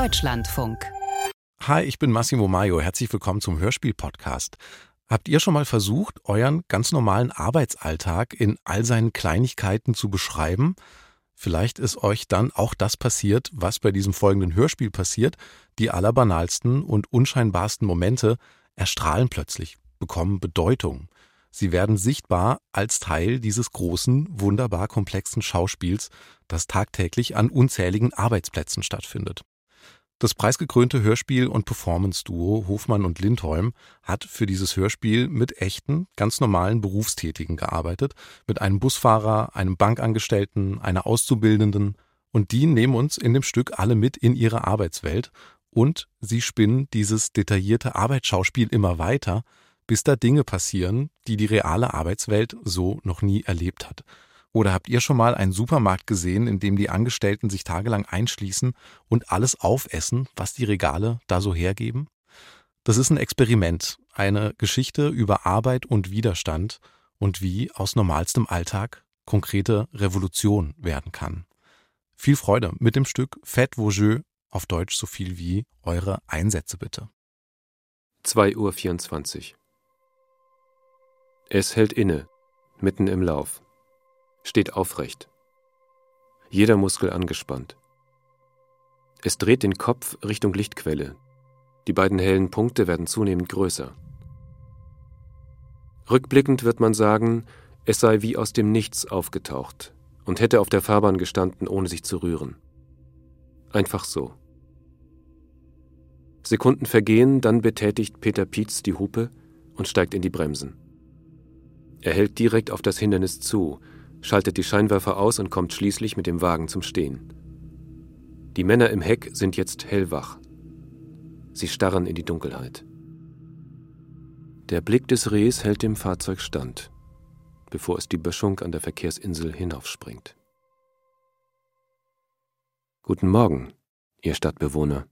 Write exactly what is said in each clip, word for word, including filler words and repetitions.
Deutschlandfunk. Hi, ich bin Massimo Maio. Herzlich willkommen zum Hörspiel-Podcast. Habt ihr schon mal versucht, euren ganz normalen Arbeitsalltag in all seinen Kleinigkeiten zu beschreiben? Vielleicht ist euch dann auch das passiert, was bei diesem folgenden Hörspiel passiert. Die allerbanalsten und unscheinbarsten Momente erstrahlen plötzlich, bekommen Bedeutung. Sie werden sichtbar als Teil dieses großen, wunderbar komplexen Schauspiels, das tagtäglich an unzähligen Arbeitsplätzen stattfindet. Das preisgekrönte Hörspiel- und Performance-Duo Hofmann und Lindholm hat für dieses Hörspiel mit echten, ganz normalen Berufstätigen gearbeitet, mit einem Busfahrer, einem Bankangestellten, einer Auszubildenden, und die nehmen uns in dem Stück alle mit in ihre Arbeitswelt und sie spinnen dieses detaillierte Arbeitsschauspiel immer weiter, bis da Dinge passieren, die die reale Arbeitswelt so noch nie erlebt hat. Oder habt ihr schon mal einen Supermarkt gesehen, in dem die Angestellten sich tagelang einschließen und alles aufessen, was die Regale da so hergeben? Das ist ein Experiment, eine Geschichte über Arbeit und Widerstand und wie aus normalstem Alltag konkrete Revolution werden kann. Viel Freude mit dem Stück Faites vos jeux, auf Deutsch so viel wie eure Einsätze bitte. zwei Uhr vierundzwanzig. Es hält inne, mitten im Lauf. Steht aufrecht. Jeder Muskel angespannt. Es dreht den Kopf Richtung Lichtquelle. Die beiden hellen Punkte werden zunehmend größer. Rückblickend wird man sagen, es sei wie aus dem Nichts aufgetaucht und hätte auf der Fahrbahn gestanden, ohne sich zu rühren. Einfach so. Sekunden vergehen, dann betätigt Peter Pietz die Hupe und steigt in die Bremsen. Er hält direkt auf das Hindernis zu, schaltet die Scheinwerfer aus und kommt schließlich mit dem Wagen zum Stehen. Die Männer im Heck sind jetzt hellwach. Sie starren in die Dunkelheit. Der Blick des Rehs hält dem Fahrzeug stand, bevor es die Böschung an der Verkehrsinsel hinaufspringt. Guten Morgen, ihr Stadtbewohner.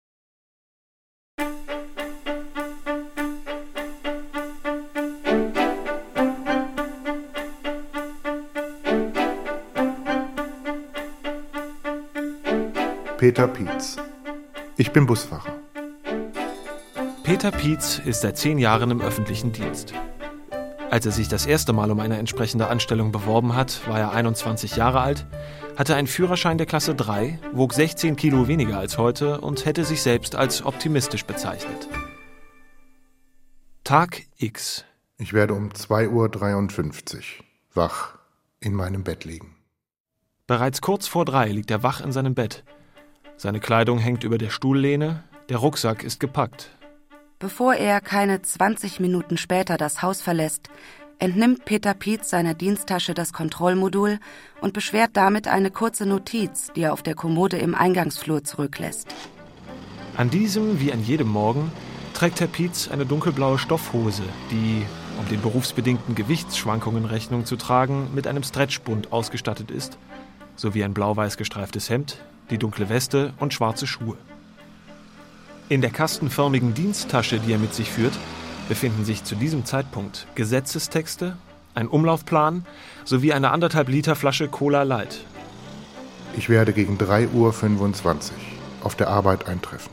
Peter Pietz. Ich bin Busfahrer. Peter Pietz ist seit zehn Jahren im öffentlichen Dienst. Als er sich das erste Mal um eine entsprechende Anstellung beworben hat, war er einundzwanzig Jahre alt, hatte einen Führerschein der Klasse drei, wog sechzehn Kilo weniger als heute und hätte sich selbst als optimistisch bezeichnet. Tag X. Ich werde um zwei Uhr dreiundfünfzig wach in meinem Bett liegen. Bereits kurz vor drei liegt er wach in seinem Bett. Seine Kleidung hängt über der Stuhllehne, der Rucksack ist gepackt. Bevor er keine zwanzig Minuten später das Haus verlässt, entnimmt Peter Pietz seiner Diensttasche das Kontrollmodul und beschwert damit eine kurze Notiz, die er auf der Kommode im Eingangsflur zurücklässt. An diesem, wie an jedem Morgen, trägt Herr Pietz eine dunkelblaue Stoffhose, die, um den berufsbedingten Gewichtsschwankungen Rechnung zu tragen, mit einem Stretchbund ausgestattet ist, sowie ein blau-weiß gestreiftes Hemd, die dunkle Weste und schwarze Schuhe. In der kastenförmigen Diensttasche, die er mit sich führt, befinden sich zu diesem Zeitpunkt Gesetzestexte, ein Umlaufplan sowie eine anderthalb Liter Flasche Cola Light. Ich werde gegen drei Uhr fünfundzwanzig auf der Arbeit eintreffen.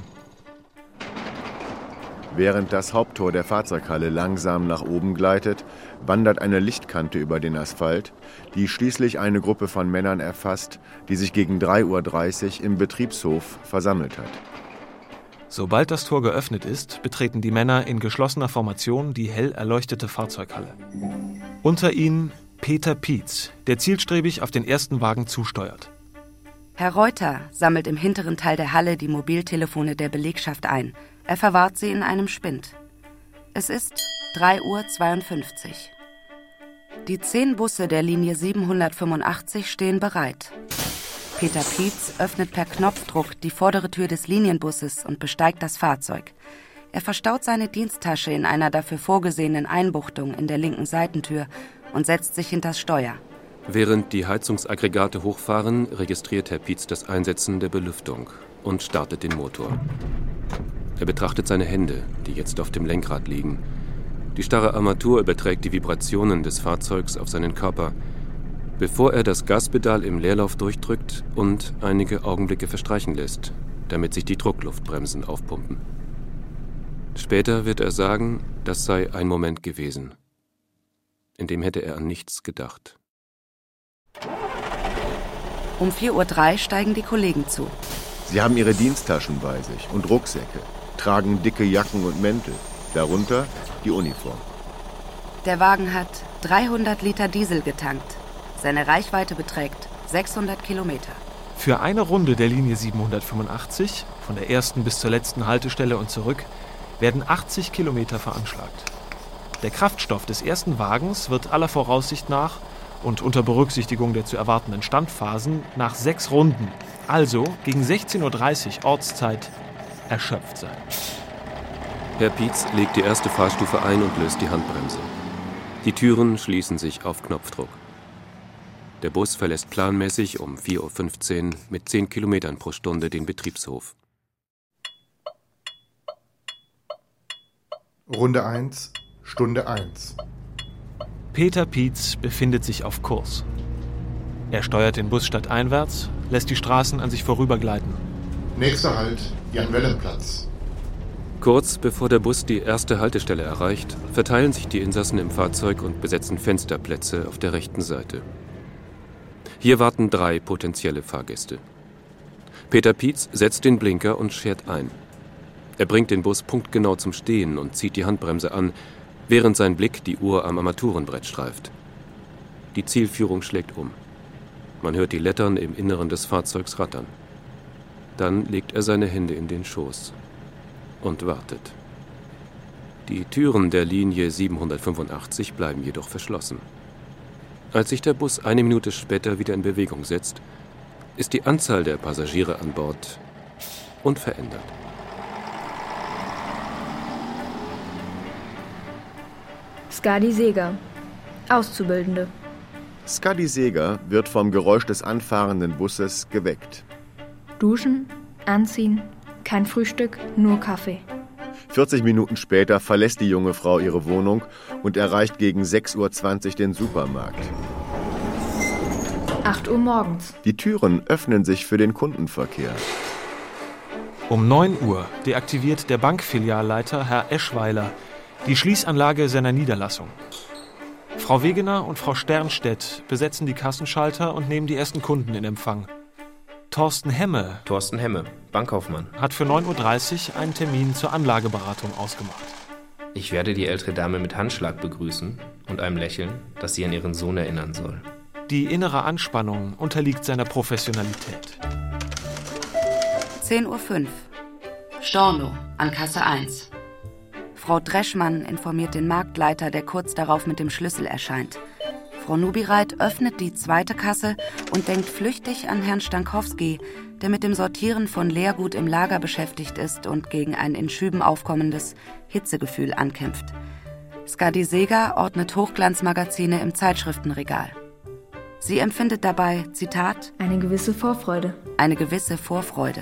Während das Haupttor der Fahrzeughalle langsam nach oben gleitet, wandert eine Lichtkante über den Asphalt, die schließlich eine Gruppe von Männern erfasst, die sich gegen drei Uhr dreißig im Betriebshof versammelt hat. Sobald das Tor geöffnet ist, betreten die Männer in geschlossener Formation die hell erleuchtete Fahrzeughalle. Unter ihnen Peter Pietz, der zielstrebig auf den ersten Wagen zusteuert. Herr Reuter sammelt im hinteren Teil der Halle die Mobiltelefone der Belegschaft ein. Er verwahrt sie in einem Spind. Es ist drei Uhr zweiundfünfzig. Die zehn Busse der Linie siebenhundertfünfundachtzig stehen bereit. Peter Pietz öffnet per Knopfdruck die vordere Tür des Linienbusses und besteigt das Fahrzeug. Er verstaut seine Diensttasche in einer dafür vorgesehenen Einbuchtung in der linken Seitentür und setzt sich hinters Steuer. Während die Heizungsaggregate hochfahren, registriert Herr Pietz das Einsetzen der Belüftung und startet den Motor. Er betrachtet seine Hände, die jetzt auf dem Lenkrad liegen. Die starre Armatur überträgt die Vibrationen des Fahrzeugs auf seinen Körper, bevor er das Gaspedal im Leerlauf durchdrückt und einige Augenblicke verstreichen lässt, damit sich die Druckluftbremsen aufpumpen. Später wird er sagen, das sei ein Moment gewesen. In dem hätte er an nichts gedacht. Um vier Uhr drei steigen die Kollegen zu. Sie haben ihre Diensttaschen bei sich und Rucksäcke, tragen dicke Jacken und Mäntel, darunter die Uniform. Der Wagen hat dreihundert Liter Diesel getankt. Seine Reichweite beträgt sechshundert Kilometer. Für eine Runde der Linie siebenhundertfünfundachtzig, von der ersten bis zur letzten Haltestelle und zurück, werden achtzig Kilometer veranschlagt. Der Kraftstoff des ersten Wagens wird aller Voraussicht nach und unter Berücksichtigung der zu erwartenden Standphasen nach sechs Runden, also gegen sechzehn Uhr dreißig Ortszeit, erschöpft sein. Herr Pietz legt die erste Fahrstufe ein und löst die Handbremse. Die Türen schließen sich auf Knopfdruck. Der Bus verlässt planmäßig um vier Uhr fünfzehn mit zehn Kilometern pro Stunde den Betriebshof. Runde eins, Stunde eins. Peter Pietz befindet sich auf Kurs. Er steuert den Bus stadteinwärts, lässt die Straßen an sich vorübergleiten. Nächster Halt, Jan-Wellem-Platz. Kurz bevor der Bus die erste Haltestelle erreicht, verteilen sich die Insassen im Fahrzeug und besetzen Fensterplätze auf der rechten Seite. Hier warten drei potenzielle Fahrgäste. Peter Pietz setzt den Blinker und schert ein. Er bringt den Bus punktgenau zum Stehen und zieht die Handbremse an, während sein Blick die Uhr am Armaturenbrett streift. Die Zielführung schlägt um. Man hört die Lettern im Inneren des Fahrzeugs rattern. Dann legt er seine Hände in den Schoß und wartet. Die Türen der Linie siebenhundertfünfundachtzig bleiben jedoch verschlossen. Als sich der Bus eine Minute später wieder in Bewegung setzt, ist die Anzahl der Passagiere an Bord unverändert. Skadi Seeger, Auszubildende. Skadi Seeger wird vom Geräusch des anfahrenden Busses geweckt. Duschen, anziehen, kein Frühstück, nur Kaffee. vierzig Minuten später verlässt die junge Frau ihre Wohnung und erreicht gegen sechs Uhr zwanzig den Supermarkt. acht Uhr morgens. Die Türen öffnen sich für den Kundenverkehr. Um neun Uhr deaktiviert der Bankfilialleiter Herr Eschweiler die Schließanlage seiner Niederlassung. Frau Wegener und Frau Sternstedt besetzen die Kassenschalter und nehmen die ersten Kunden in Empfang. Thorsten Hemme, Thorsten Hemme, Bankkaufmann. hat für neun Uhr dreißig einen Termin zur Anlageberatung ausgemacht. Ich werde die ältere Dame mit Handschlag begrüßen und einem Lächeln, das sie an ihren Sohn erinnern soll. Die innere Anspannung unterliegt seiner Professionalität. zehn Uhr fünf. Storno an Kasse eins. Frau Dreschmann informiert den Marktleiter, der kurz darauf mit dem Schlüssel erscheint. Frau Nubireit öffnet die zweite Kasse und denkt flüchtig an Herrn Stankowski, der mit dem Sortieren von Leergut im Lager beschäftigt ist und gegen ein in Schüben aufkommendes Hitzegefühl ankämpft. Skadi Seeger ordnet Hochglanzmagazine im Zeitschriftenregal. Sie empfindet dabei, Zitat, eine gewisse Vorfreude. Eine gewisse Vorfreude.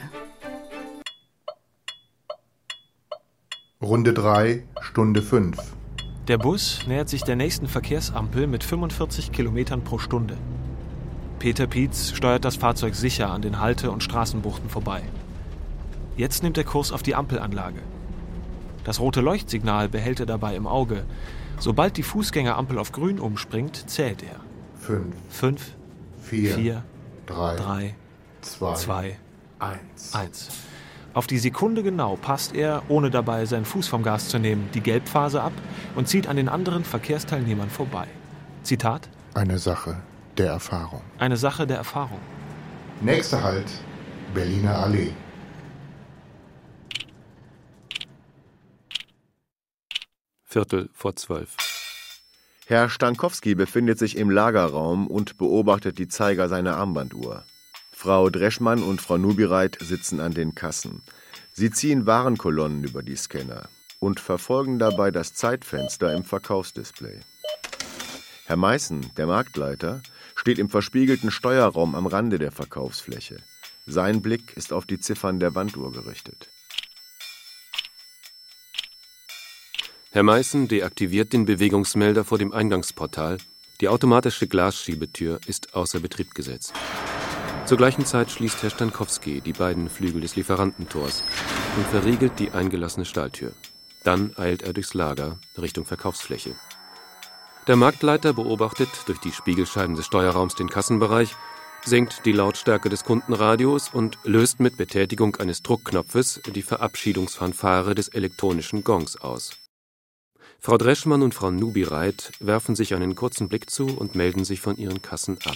Runde drei, Stunde fünf. Der Bus nähert sich der nächsten Verkehrsampel mit fünfundvierzig Kilometern pro Stunde. Peter Pietz steuert das Fahrzeug sicher an den Halte- und Straßenbuchten vorbei. Jetzt nimmt er Kurs auf die Ampelanlage. Das rote Leuchtsignal behält er dabei im Auge. Sobald die Fußgängerampel auf grün umspringt, zählt er. Fünf, Fünf, vier, vier, drei, drei, zwei, zwei, eins. eins. Auf die Sekunde genau passt er, ohne dabei seinen Fuß vom Gas zu nehmen, die Gelbphase ab und zieht an den anderen Verkehrsteilnehmern vorbei. Zitat: Eine Sache der Erfahrung. Eine Sache der Erfahrung. Nächster Halt, Berliner Allee. Viertel vor zwölf. Herr Stankowski befindet sich im Lagerraum und beobachtet die Zeiger seiner Armbanduhr. Frau Dreschmann und Frau Nubireit sitzen an den Kassen. Sie ziehen Warenkolonnen über die Scanner und verfolgen dabei das Zeitfenster im Verkaufsdisplay. Herr Meißen, der Marktleiter, steht im verspiegelten Steuerraum am Rande der Verkaufsfläche. Sein Blick ist auf die Ziffern der Wanduhr gerichtet. Herr Meißen deaktiviert den Bewegungsmelder vor dem Eingangsportal. Die automatische Glasschiebetür ist außer Betrieb gesetzt. Zur gleichen Zeit schließt Herr Stankowski die beiden Flügel des Lieferantentors und verriegelt die eingelassene Stalltür. Dann eilt er durchs Lager Richtung Verkaufsfläche. Der Marktleiter beobachtet durch die Spiegelscheiben des Steuerraums den Kassenbereich, senkt die Lautstärke des Kundenradios und löst mit Betätigung eines Druckknopfes die Verabschiedungsfanfare des elektronischen Gongs aus. Frau Dreschmann und Frau Nubireit werfen sich einen kurzen Blick zu und melden sich von ihren Kassen ab.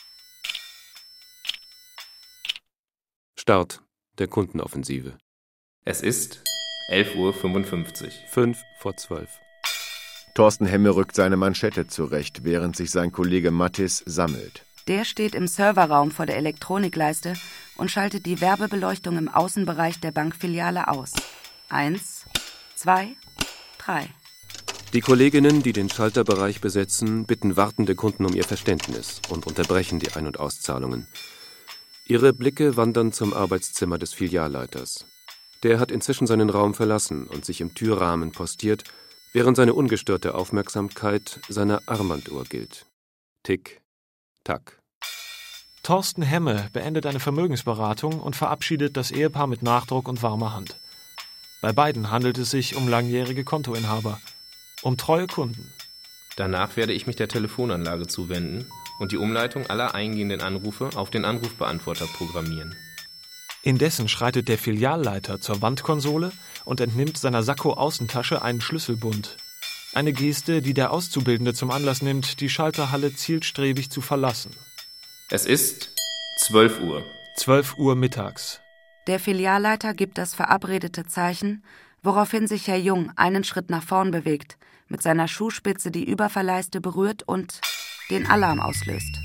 Start der Kundenoffensive. Es ist elf Uhr fünfundfünfzig. Fünf vor zwölf. Thorsten Hemme rückt seine Manschette zurecht, während sich sein Kollege Mattis sammelt. Der steht im Serverraum vor der Elektronikleiste und schaltet die Werbebeleuchtung im Außenbereich der Bankfiliale aus. Eins, zwei, drei. Die Kolleginnen, die den Schalterbereich besetzen, bitten wartende Kunden um ihr Verständnis und unterbrechen die Ein- und Auszahlungen. Ihre Blicke wandern zum Arbeitszimmer des Filialleiters. Der hat inzwischen seinen Raum verlassen und sich im Türrahmen postiert, während seine ungestörte Aufmerksamkeit seiner Armbanduhr gilt. Tick, tack. Thorsten Hemme beendet eine Vermögensberatung und verabschiedet das Ehepaar mit Nachdruck und warmer Hand. Bei beiden handelt es sich um langjährige Kontoinhaber, um treue Kunden. Danach werde ich mich der Telefonanlage zuwenden und die Umleitung aller eingehenden Anrufe auf den Anrufbeantworter programmieren. Indessen schreitet der Filialleiter zur Wandkonsole und entnimmt seiner Sakko-Außentasche einen Schlüsselbund. Eine Geste, die der Auszubildende zum Anlass nimmt, die Schalterhalle zielstrebig zu verlassen. Es ist zwölf Uhr. zwölf Uhr mittags. Der Filialleiter gibt das verabredete Zeichen, woraufhin sich Herr Jung einen Schritt nach vorn bewegt, mit seiner Schuhspitze die Überverleiste berührt und den Alarm auslöst.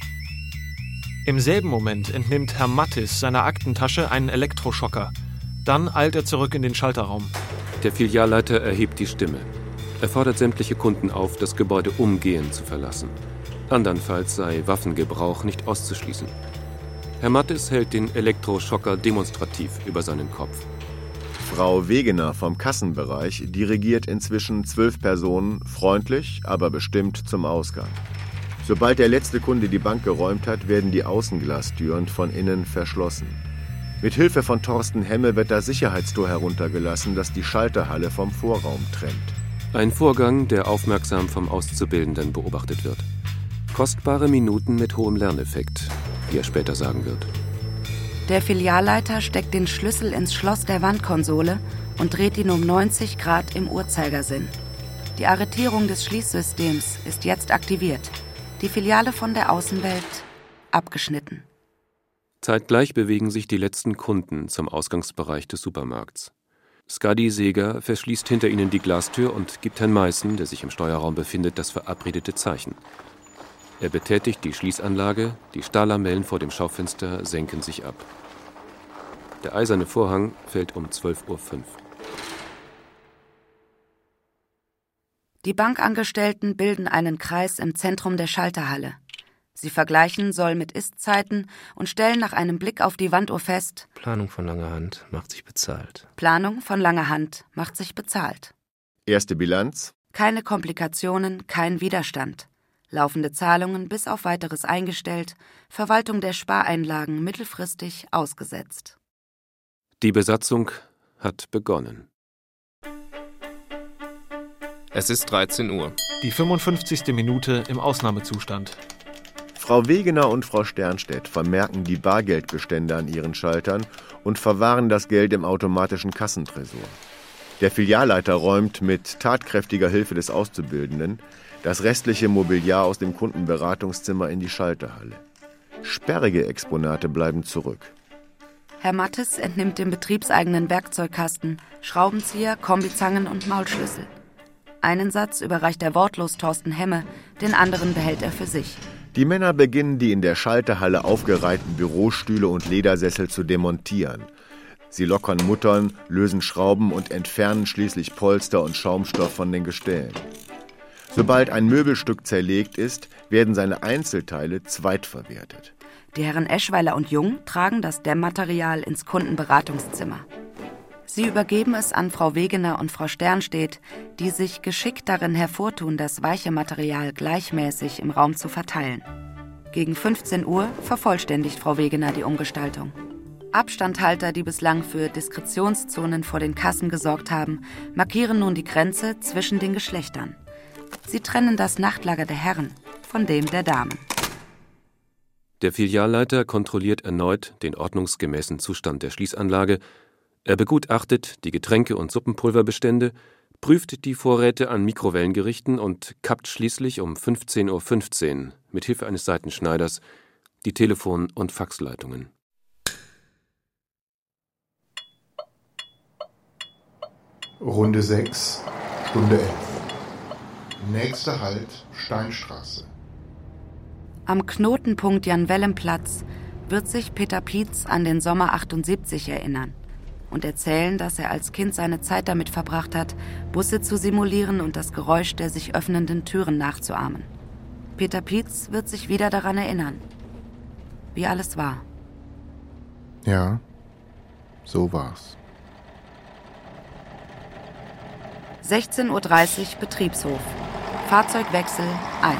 Im selben Moment entnimmt Herr Mattis seiner Aktentasche einen Elektroschocker. Dann eilt er zurück in den Schalterraum. Der Filialleiter erhebt die Stimme. Er fordert sämtliche Kunden auf, das Gebäude umgehend zu verlassen. Andernfalls sei Waffengebrauch nicht auszuschließen. Herr Mattis hält den Elektroschocker demonstrativ über seinen Kopf. Frau Wegener vom Kassenbereich dirigiert inzwischen zwölf Personen freundlich, aber bestimmt zum Ausgang. Sobald der letzte Kunde die Bank geräumt hat, werden die Außenglastüren von innen verschlossen. Mit Hilfe von Thorsten Hemme wird das Sicherheitstor heruntergelassen, das die Schalterhalle vom Vorraum trennt. Ein Vorgang, der aufmerksam vom Auszubildenden beobachtet wird. Kostbare Minuten mit hohem Lerneffekt, wie er später sagen wird. Der Filialleiter steckt den Schlüssel ins Schloss der Wandkonsole und dreht ihn um neunzig Grad im Uhrzeigersinn. Die Arretierung des Schließsystems ist jetzt aktiviert. Die Filiale von der Außenwelt abgeschnitten. Zeitgleich bewegen sich die letzten Kunden zum Ausgangsbereich des Supermarkts. Skadi Seeger verschließt hinter ihnen die Glastür und gibt Herrn Meißen, der sich im Steuerraum befindet, das verabredete Zeichen. Er betätigt die Schließanlage, die Stahllamellen vor dem Schaufenster senken sich ab. Der eiserne Vorhang fällt um zwölf Uhr fünf. Die Bankangestellten bilden einen Kreis im Zentrum der Schalterhalle. Sie vergleichen Soll mit Ist-Zeiten und stellen nach einem Blick auf die Wanduhr fest: Planung von langer Hand macht sich bezahlt. Planung von langer Hand macht sich bezahlt. Erste Bilanz: Keine Komplikationen, kein Widerstand. Laufende Zahlungen bis auf Weiteres eingestellt, Verwaltung der Spareinlagen mittelfristig ausgesetzt. Die Besatzung hat begonnen. Es ist dreizehn Uhr. Die fünfundfünfzigste Minute im Ausnahmezustand. Frau Wegener und Frau Sternstedt vermerken die Bargeldbestände an ihren Schaltern und verwahren das Geld im automatischen Kassentresor. Der Filialleiter räumt mit tatkräftiger Hilfe des Auszubildenden das restliche Mobiliar aus dem Kundenberatungszimmer in die Schalterhalle. Sperrige Exponate bleiben zurück. Herr Mattis entnimmt den betriebseigenen Werkzeugkasten, Schraubenzieher, Kombizangen und Maulschlüssel. Einen Satz überreicht er wortlos Thorsten Hemme, den anderen behält er für sich. Die Männer beginnen, die in der Schalterhalle aufgereihten Bürostühle und Ledersessel zu demontieren. Sie lockern Muttern, lösen Schrauben und entfernen schließlich Polster und Schaumstoff von den Gestellen. Sobald ein Möbelstück zerlegt ist, werden seine Einzelteile zweitverwertet. Die Herren Eschweiler und Jung tragen das Dämmmaterial ins Kundenberatungszimmer. Sie übergeben es an Frau Wegener und Frau Sternstedt, die sich geschickt darin hervortun, das weiche Material gleichmäßig im Raum zu verteilen. Gegen fünfzehn Uhr vervollständigt Frau Wegener die Umgestaltung. Abstandhalter, die bislang für Diskretionszonen vor den Kassen gesorgt haben, markieren nun die Grenze zwischen den Geschlechtern. Sie trennen das Nachtlager der Herren von dem der Damen. Der Filialleiter kontrolliert erneut den ordnungsgemäßen Zustand der Schließanlage. Er begutachtet die Getränke- und Suppenpulverbestände, prüft die Vorräte an Mikrowellengerichten und kappt schließlich um fünfzehn Uhr fünfzehn mit Hilfe eines Seitenschneiders die Telefon- und Faxleitungen. Runde sechs, Stunde elf. Nächster Halt, Steinstraße. Am Knotenpunkt Jan-Wellem-Platz wird sich Peter Pietz an den Sommer achtundsiebzig erinnern und erzählen, dass er als Kind seine Zeit damit verbracht hat, Busse zu simulieren und das Geräusch der sich öffnenden Türen nachzuahmen. Peter Pietz wird sich wieder daran erinnern, wie alles war. Ja, so war's. sechzehn Uhr dreißig Betriebshof. Fahrzeugwechsel eins.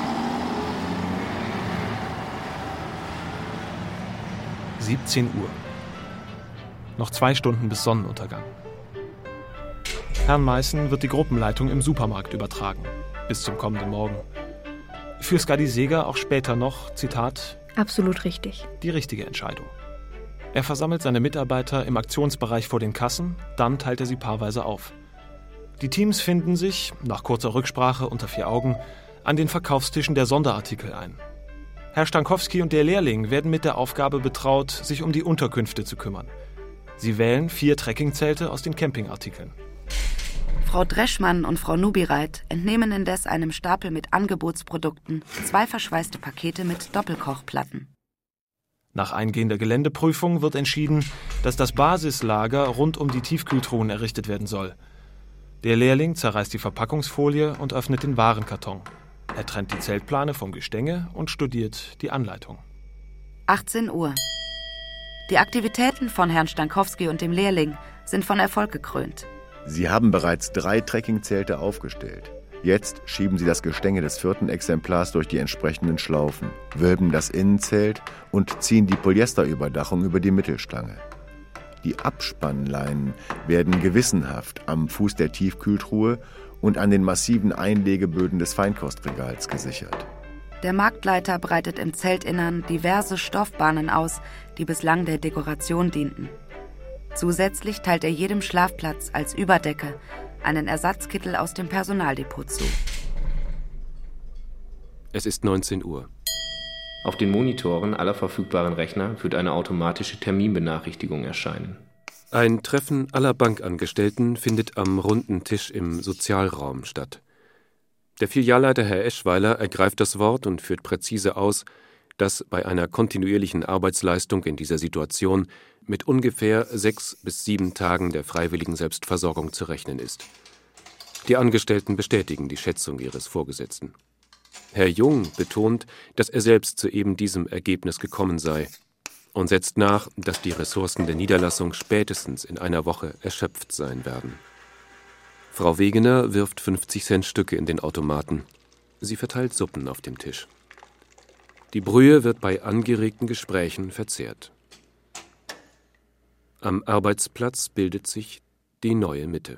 siebzehn Uhr. Noch zwei Stunden bis Sonnenuntergang. Herrn Meißen wird die Gruppenleitung im Supermarkt übertragen. Bis zum kommenden Morgen. Für Skadi Seeger auch später noch, Zitat, Absolut richtig. die richtige Entscheidung. Er versammelt seine Mitarbeiter im Aktionsbereich vor den Kassen, dann teilt er sie paarweise auf. Die Teams finden sich, nach kurzer Rücksprache unter vier Augen, an den Verkaufstischen der Sonderartikel ein. Herr Stankowski und der Lehrling werden mit der Aufgabe betraut, sich um die Unterkünfte zu kümmern. Sie wählen vier Trekkingzelte aus den Campingartikeln. Frau Dreschmann und Frau Nubireit entnehmen indes einem Stapel mit Angebotsprodukten zwei verschweißte Pakete mit Doppelkochplatten. Nach eingehender Geländeprüfung wird entschieden, dass das Basislager rund um die Tiefkühltruhen errichtet werden soll. Der Lehrling zerreißt die Verpackungsfolie und öffnet den Warenkarton. Er trennt die Zeltplane vom Gestänge und studiert die Anleitung. achtzehn Uhr. Die Aktivitäten von Herrn Stankowski und dem Lehrling sind von Erfolg gekrönt. Sie haben bereits drei Trekkingzelte aufgestellt. Jetzt schieben Sie das Gestänge des vierten Exemplars durch die entsprechenden Schlaufen, wölben das Innenzelt und ziehen die Polyesterüberdachung über die Mittelstange. Die Abspannleinen werden gewissenhaft am Fuß der Tiefkühltruhe und an den massiven Einlegeböden des Feinkostregals gesichert. Der Marktleiter breitet im Zeltinnern diverse Stoffbahnen aus, die bislang der Dekoration dienten. Zusätzlich teilt er jedem Schlafplatz als Überdecke einen Ersatzkittel aus dem Personaldepot zu. Es ist neunzehn Uhr. Auf den Monitoren aller verfügbaren Rechner wird eine automatische Terminbenachrichtigung erscheinen. Ein Treffen aller Bankangestellten findet am runden Tisch im Sozialraum statt. Der Filialleiter Herr Eschweiler ergreift das Wort und führt präzise aus, dass bei einer kontinuierlichen Arbeitsleistung in dieser Situation mit ungefähr sechs bis sieben Tagen der freiwilligen Selbstversorgung zu rechnen ist. Die Angestellten bestätigen die Schätzung ihres Vorgesetzten. Herr Jung betont, dass er selbst zu eben diesem Ergebnis gekommen sei und setzt nach, dass die Ressourcen der Niederlassung spätestens in einer Woche erschöpft sein werden. Frau Wegener wirft fünfzig Cent Stücke in den Automaten. Sie verteilt Suppen auf dem Tisch. Die Brühe wird bei angeregten Gesprächen verzehrt. Am Arbeitsplatz bildet sich die neue Mitte.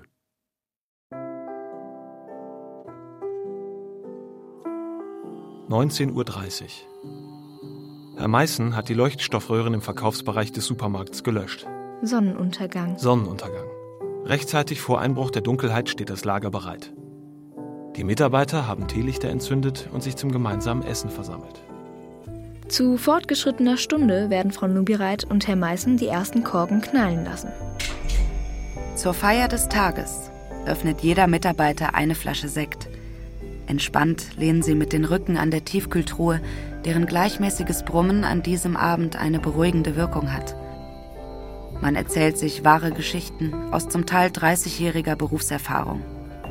neunzehn Uhr dreißig. Herr Meißen hat die Leuchtstoffröhren im Verkaufsbereich des Supermarkts gelöscht. Sonnenuntergang. Sonnenuntergang. Rechtzeitig vor Einbruch der Dunkelheit steht das Lager bereit. Die Mitarbeiter haben Teelichter entzündet und sich zum gemeinsamen Essen versammelt. Zu fortgeschrittener Stunde werden Frau Nubireit und Herr Meißen die ersten Korken knallen lassen. Zur Feier des Tages öffnet jeder Mitarbeiter eine Flasche Sekt. Entspannt lehnen sie mit den Rücken an der Tiefkühltruhe, deren gleichmäßiges Brummen an diesem Abend eine beruhigende Wirkung hat. Man erzählt sich wahre Geschichten aus zum Teil dreißigjähriger Berufserfahrung.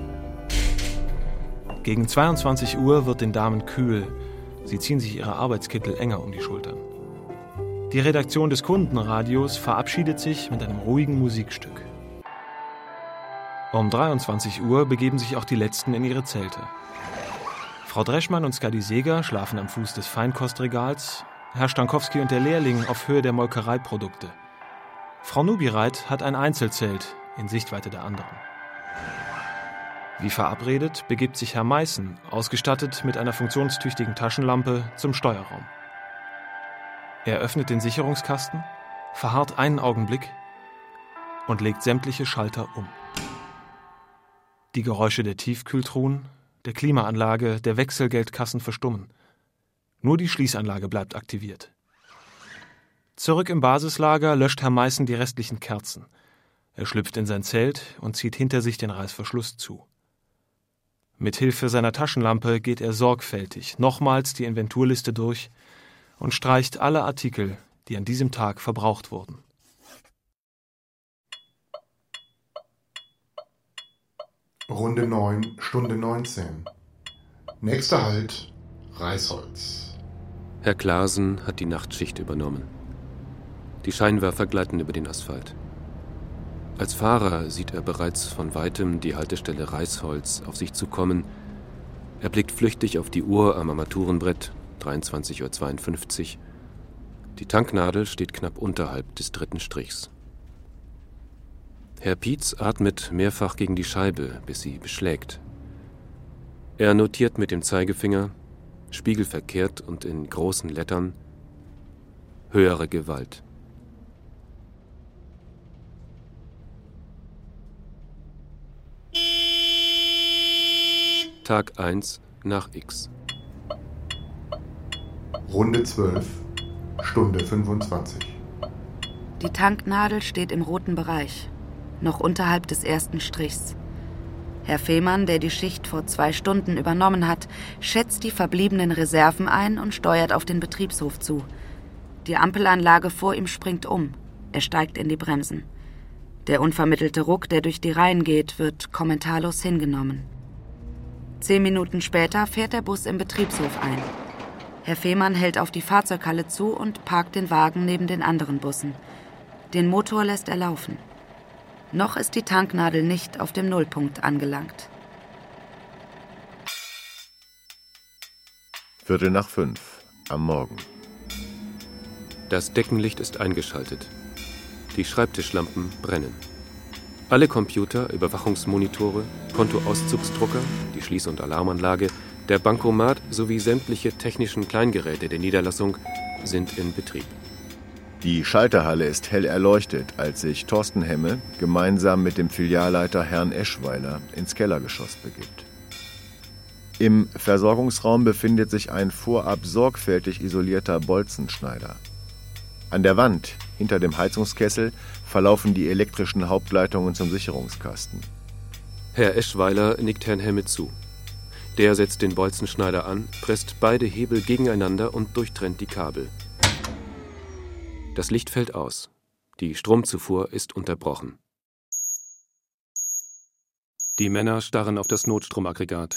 Gegen zweiundzwanzig Uhr wird den Damen kühl. Sie ziehen sich ihre Arbeitskittel enger um die Schultern. Die Redaktion des Kundenradios verabschiedet sich mit einem ruhigen Musikstück. Um dreiundzwanzig Uhr begeben sich auch die Letzten in ihre Zelte. Frau Dreschmann und Skadi Seeger schlafen am Fuß des Feinkostregals, Herr Stankowski und der Lehrling auf Höhe der Molkereiprodukte. Frau Nubireit hat ein Einzelzelt in Sichtweite der anderen. Wie verabredet begibt sich Herr Meißen, ausgestattet mit einer funktionstüchtigen Taschenlampe, zum Steuerraum. Er öffnet den Sicherungskasten, verharrt einen Augenblick und legt sämtliche Schalter um. Die Geräusche der Tiefkühltruhen, der Klimaanlage, der Wechselgeldkassen verstummen. Nur die Schließanlage bleibt aktiviert. Zurück im Basislager löscht Herr Meißen die restlichen Kerzen. Er schlüpft in sein Zelt und zieht hinter sich den Reißverschluss zu. Mit Hilfe seiner Taschenlampe geht er sorgfältig nochmals die Inventurliste durch und streicht alle Artikel, die an diesem Tag verbraucht wurden. Runde neun, Stunde neunzehn. Nächster Halt, Reisholz. Herr Klaasen hat die Nachtschicht übernommen. Die Scheinwerfer gleiten über den Asphalt. Als Fahrer sieht er bereits von weitem die Haltestelle Reisholz auf sich zukommen. Er blickt flüchtig auf die Uhr am Armaturenbrett, dreiundzwanzig Uhr zweiundfünfzig. Die Tanknadel steht knapp unterhalb des dritten Strichs. Herr Pietz atmet mehrfach gegen die Scheibe, bis sie beschlägt. Er notiert mit dem Zeigefinger, spiegelverkehrt und in großen Lettern, höhere Gewalt. Tag eins nach X. Runde zwölf, Stunde fünfundzwanzig. Die Tanknadel steht im roten Bereich, noch unterhalb des ersten Strichs. Herr Fehmarn, der die Schicht vor zwei Stunden übernommen hat, schätzt die verbliebenen Reserven ein und steuert auf den Betriebshof zu. Die Ampelanlage vor ihm springt um. Er steigt in die Bremsen. Der unvermittelte Ruck, der durch die Reihen geht, wird kommentarlos hingenommen. Zehn Minuten später fährt der Bus im Betriebshof ein. Herr Fehmarn hält auf die Fahrzeughalle zu und parkt den Wagen neben den anderen Bussen. Den Motor lässt er laufen. Noch ist die Tanknadel nicht auf dem Nullpunkt angelangt. Viertel nach fünf am Morgen. Das Deckenlicht ist eingeschaltet. Die Schreibtischlampen brennen. Alle Computer, Überwachungsmonitore, Kontoauszugsdrucker, die Schließ- und Alarmanlage, der Bankomat sowie sämtliche technischen Kleingeräte der Niederlassung sind in Betrieb. Die Schalterhalle ist hell erleuchtet, als sich Thorsten Hemme gemeinsam mit dem Filialleiter Herrn Eschweiler ins Kellergeschoss begibt. Im Versorgungsraum befindet sich ein vorab sorgfältig isolierter Bolzenschneider. An der Wand, hinter dem Heizungskessel, verlaufen die elektrischen Hauptleitungen zum Sicherungskasten. Herr Eschweiler nickt Herrn Hemme zu. Der setzt den Bolzenschneider an, presst beide Hebel gegeneinander und durchtrennt die Kabel. Das Licht fällt aus. Die Stromzufuhr ist unterbrochen. Die Männer starren auf das Notstromaggregat.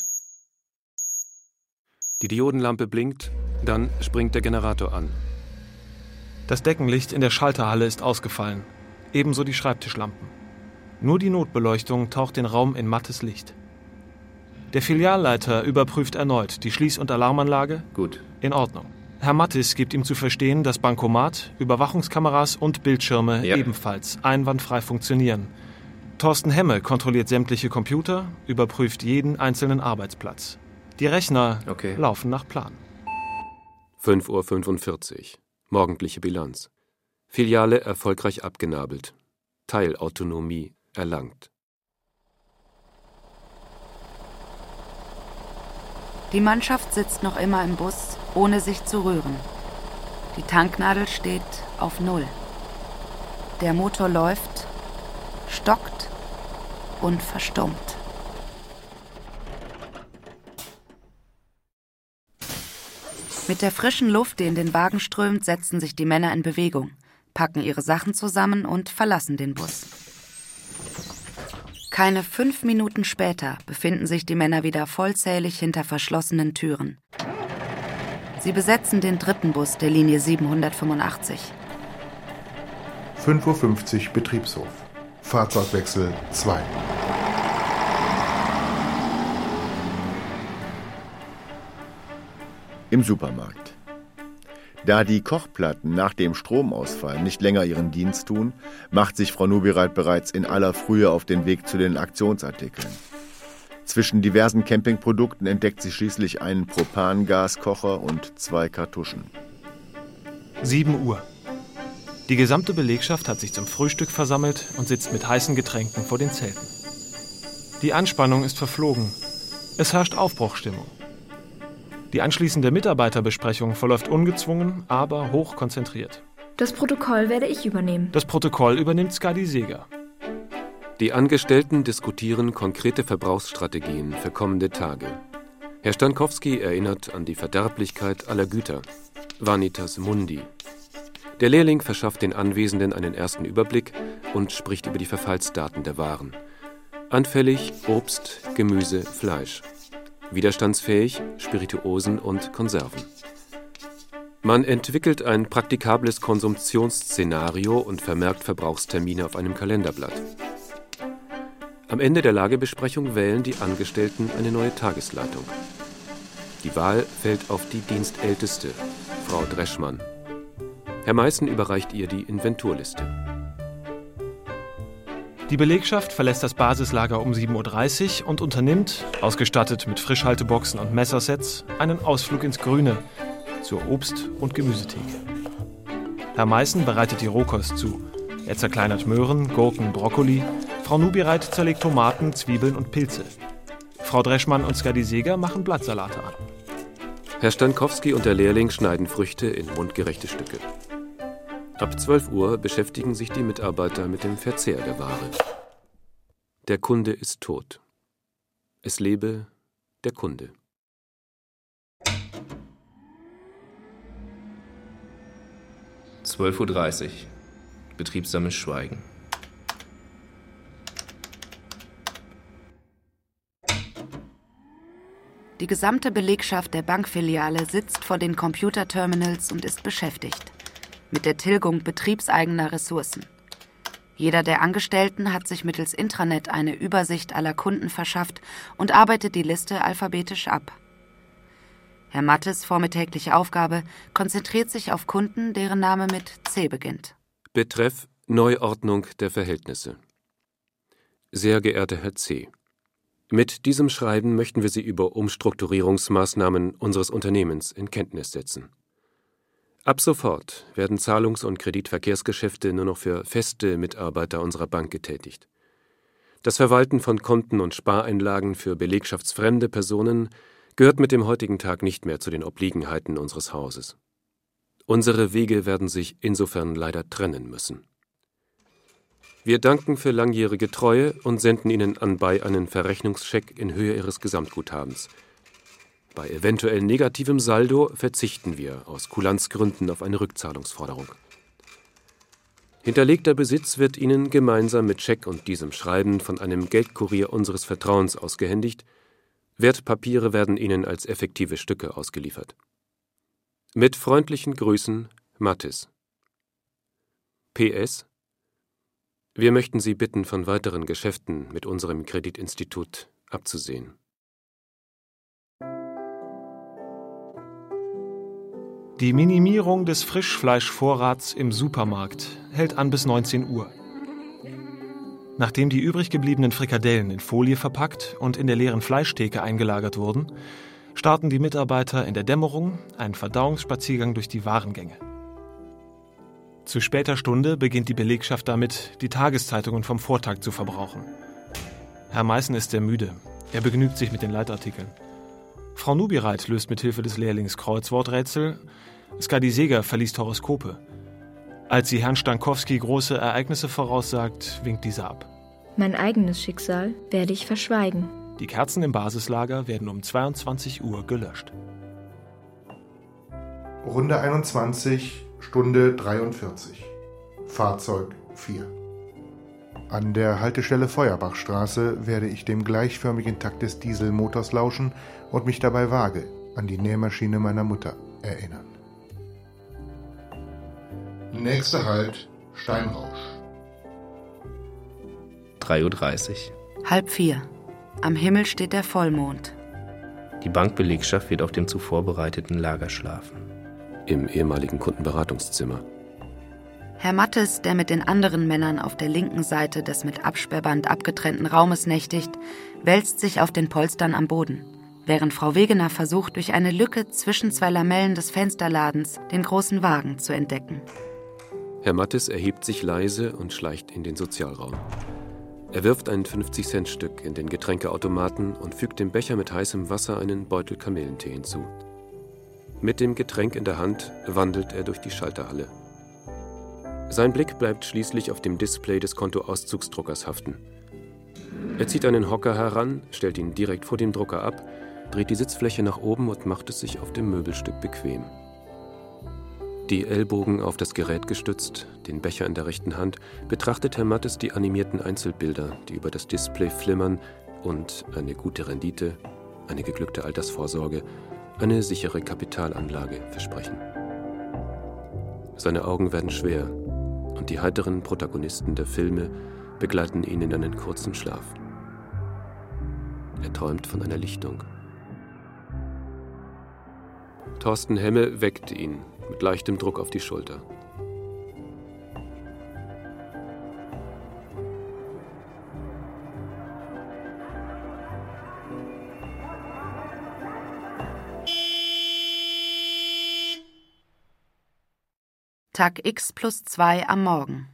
Die Diodenlampe blinkt, dann springt der Generator an. Das Deckenlicht in der Schalterhalle ist ausgefallen, ebenso die Schreibtischlampen. Nur die Notbeleuchtung taucht den Raum in mattes Licht. Der Filialleiter überprüft erneut die Schließ- und Alarmanlage. Gut. In Ordnung. Herr Mattis gibt ihm zu verstehen, dass Bankomat, Überwachungskameras und Bildschirme ja. ebenfalls einwandfrei funktionieren. Thorsten Hemme kontrolliert sämtliche Computer, überprüft jeden einzelnen Arbeitsplatz. Die Rechner okay. laufen nach Plan. fünf Uhr fünfundvierzig. Morgendliche Bilanz. Filiale erfolgreich abgenabelt. Teilautonomie erlangt. Die Mannschaft sitzt noch immer im Bus, ohne sich zu rühren. Die Tanknadel steht auf Null. Der Motor läuft, stockt und verstummt. Mit der frischen Luft, die in den Wagen strömt, setzen sich die Männer in Bewegung, packen ihre Sachen zusammen und verlassen den Bus. Keine fünf Minuten später befinden sich die Männer wieder vollzählig hinter verschlossenen Türen. Sie besetzen den dritten Bus der Linie siebenhundertfünfundachtzig. fünf Uhr fünfzig Betriebshof. Fahrzeugwechsel zwei. Im Supermarkt. Da die Kochplatten nach dem Stromausfall nicht länger ihren Dienst tun, macht sich Frau Nubireit bereits in aller Frühe auf den Weg zu den Aktionsartikeln. Zwischen diversen Campingprodukten entdeckt sie schließlich einen Propangaskocher und zwei Kartuschen. sieben Uhr. Die gesamte Belegschaft hat sich zum Frühstück versammelt und sitzt mit heißen Getränken vor den Zelten. Die Anspannung ist verflogen. Es herrscht Aufbruchsstimmung. Die anschließende Mitarbeiterbesprechung verläuft ungezwungen, aber hochkonzentriert. Das Protokoll werde ich übernehmen. Das Protokoll übernimmt Skadi Seeger. Die Angestellten diskutieren konkrete Verbrauchsstrategien für kommende Tage. Herr Stankowski erinnert an die Verderblichkeit aller Güter. Vanitas Mundi. Der Lehrling verschafft den Anwesenden einen ersten Überblick und spricht über die Verfallsdaten der Waren. Anfällig Obst, Gemüse, Fleisch. Widerstandsfähig Spirituosen und Konserven. Man entwickelt ein praktikables Konsumptionsszenario und vermerkt Verbrauchstermine auf einem Kalenderblatt. Am Ende der Lagebesprechung wählen die Angestellten eine neue Tagesleitung. Die Wahl fällt auf die Dienstälteste, Frau Dreschmann. Herr Meißen überreicht ihr die Inventurliste. Die Belegschaft verlässt das Basislager um sieben Uhr dreißig und unternimmt, ausgestattet mit Frischhalteboxen und Messersets, einen Ausflug ins Grüne zur Obst- und Gemüsetheke. Herr Meißen bereitet die Rohkost zu. Er zerkleinert Möhren, Gurken, Brokkoli. Frau Nubireit zerlegt Tomaten, Zwiebeln und Pilze. Frau Dreschmann und Skadi Seeger machen Blattsalate an. Herr Stankowski und der Lehrling schneiden Früchte in mundgerechte Stücke. Ab zwölf Uhr beschäftigen sich die Mitarbeiter mit dem Verzehr der Ware. Der Kunde ist tot. Es lebe der Kunde. zwölf Uhr dreißig. Betriebsames Schweigen. Die gesamte Belegschaft der Bankfiliale sitzt vor den Computerterminals und ist beschäftigt. Mit der Tilgung betriebseigener Ressourcen. Jeder der Angestellten hat sich mittels Intranet eine Übersicht aller Kunden verschafft und arbeitet die Liste alphabetisch ab. Herr Mattes vormittägliche Aufgabe konzentriert sich auf Kunden, deren Name mit C beginnt. Betreff Neuordnung der Verhältnisse. Sehr geehrter Herr C., mit diesem Schreiben möchten wir Sie über Umstrukturierungsmaßnahmen unseres Unternehmens in Kenntnis setzen. Ab sofort werden Zahlungs- und Kreditverkehrsgeschäfte nur noch für feste Mitarbeiter unserer Bank getätigt. Das Verwalten von Konten und Spareinlagen für belegschaftsfremde Personen gehört mit dem heutigen Tag nicht mehr zu den Obliegenheiten unseres Hauses. Unsere Wege werden sich insofern leider trennen müssen. Wir danken für langjährige Treue und senden Ihnen anbei einen Verrechnungscheck in Höhe Ihres Gesamtguthabens. Bei eventuell negativem Saldo verzichten wir aus Kulanzgründen auf eine Rückzahlungsforderung. Hinterlegter Besitz wird Ihnen gemeinsam mit Scheck und diesem Schreiben von einem Geldkurier unseres Vertrauens ausgehändigt. Wertpapiere werden Ihnen als effektive Stücke ausgeliefert. Mit freundlichen Grüßen, Mattes. P S. Wir möchten Sie bitten, von weiteren Geschäften mit unserem Kreditinstitut abzusehen. Die Minimierung des Frischfleischvorrats im Supermarkt hält an bis neunzehn Uhr. Nachdem die übrig gebliebenen Frikadellen in Folie verpackt und in der leeren Fleischtheke eingelagert wurden, starten die Mitarbeiter in der Dämmerung einen Verdauungsspaziergang durch die Warengänge. Zu später Stunde beginnt die Belegschaft damit, die Tageszeitungen vom Vortag zu verbrauchen. Herr Meißen ist sehr müde. Er begnügt sich mit den Leitartikeln. Frau Nubireit löst mit Hilfe des Lehrlings Kreuzworträtsel. Skadi Seeger verliest Horoskope. Als sie Herrn Stankowski große Ereignisse voraussagt, winkt dieser ab. Mein eigenes Schicksal werde ich verschweigen. Die Kerzen im Basislager werden um zweiundzwanzig Uhr gelöscht. Runde einundzwanzig, Stunde dreiundvierzig. Fahrzeug vier. An der Haltestelle Feuerbachstraße werde ich dem gleichförmigen Takt des Dieselmotors lauschen und mich dabei vage an die Nähmaschine meiner Mutter erinnern. Nächster Halt, Steinrausch. drei Uhr dreißig. Halb vier. Am Himmel steht der Vollmond. Die Bankbelegschaft wird auf dem zuvor bereiteten Lager schlafen. Im ehemaligen Kundenberatungszimmer. Herr Mattes, der mit den anderen Männern auf der linken Seite des mit Absperrband abgetrennten Raumes nächtigt, wälzt sich auf den Polstern am Boden, während Frau Wegener versucht, durch eine Lücke zwischen zwei Lamellen des Fensterladens den großen Wagen zu entdecken. Herr Mattes erhebt sich leise und schleicht in den Sozialraum. Er wirft ein fünfzig-Cent-Stück in den Getränkeautomaten und fügt dem Becher mit heißem Wasser einen Beutel Kamillentee hinzu. Mit dem Getränk in der Hand wandelt er durch die Schalterhalle. Sein Blick bleibt schließlich auf dem Display des Kontoauszugsdruckers haften. Er zieht einen Hocker heran, stellt ihn direkt vor dem Drucker ab, dreht die Sitzfläche nach oben und macht es sich auf dem Möbelstück bequem. Die Ellbogen auf das Gerät gestützt, den Becher in der rechten Hand, betrachtet Herr Mattes die animierten Einzelbilder, die über das Display flimmern und eine gute Rendite, eine geglückte Altersvorsorge, eine sichere Kapitalanlage versprechen. Seine Augen werden schwer und die heiteren Protagonisten der Filme begleiten ihn in einen kurzen Schlaf. Er träumt von einer Lichtung. Thorsten Hemme weckt ihn mit leichtem Druck auf die Schulter. Tag X plus zwei am Morgen.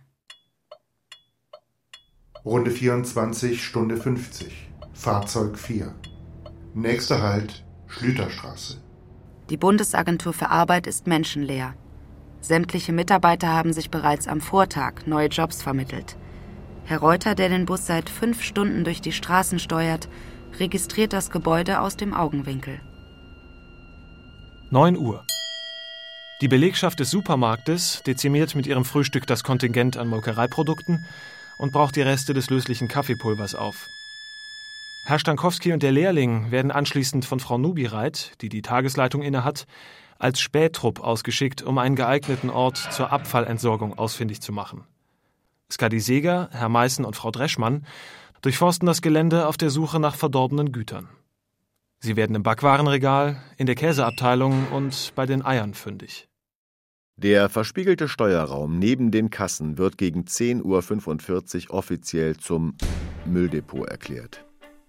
Runde vierundzwanzig, Stunde fünfzig. Fahrzeug vier. Nächster Halt, Schlüterstraße. Die Bundesagentur für Arbeit ist menschenleer. Sämtliche Mitarbeiter haben sich bereits am Vortag neue Jobs vermittelt. Herr Reuter, der den Bus seit fünf Stunden durch die Straßen steuert, registriert das Gebäude aus dem Augenwinkel. neun Uhr. Die Belegschaft des Supermarktes dezimiert mit ihrem Frühstück das Kontingent an Molkereiprodukten und braucht die Reste des löslichen Kaffeepulvers auf. Herr Stankowski und der Lehrling werden anschließend von Frau Nubireit, die die Tagesleitung innehat, als Spähtrupp ausgeschickt, um einen geeigneten Ort zur Abfallentsorgung ausfindig zu machen. Skadi Seeger, Herr Meißen und Frau Dreschmann durchforsten das Gelände auf der Suche nach verdorbenen Gütern. Sie werden im Backwarenregal, in der Käseabteilung und bei den Eiern fündig. Der verspiegelte Steuerraum neben den Kassen wird gegen zehn Uhr fünfundvierzig offiziell zum Mülldepot erklärt.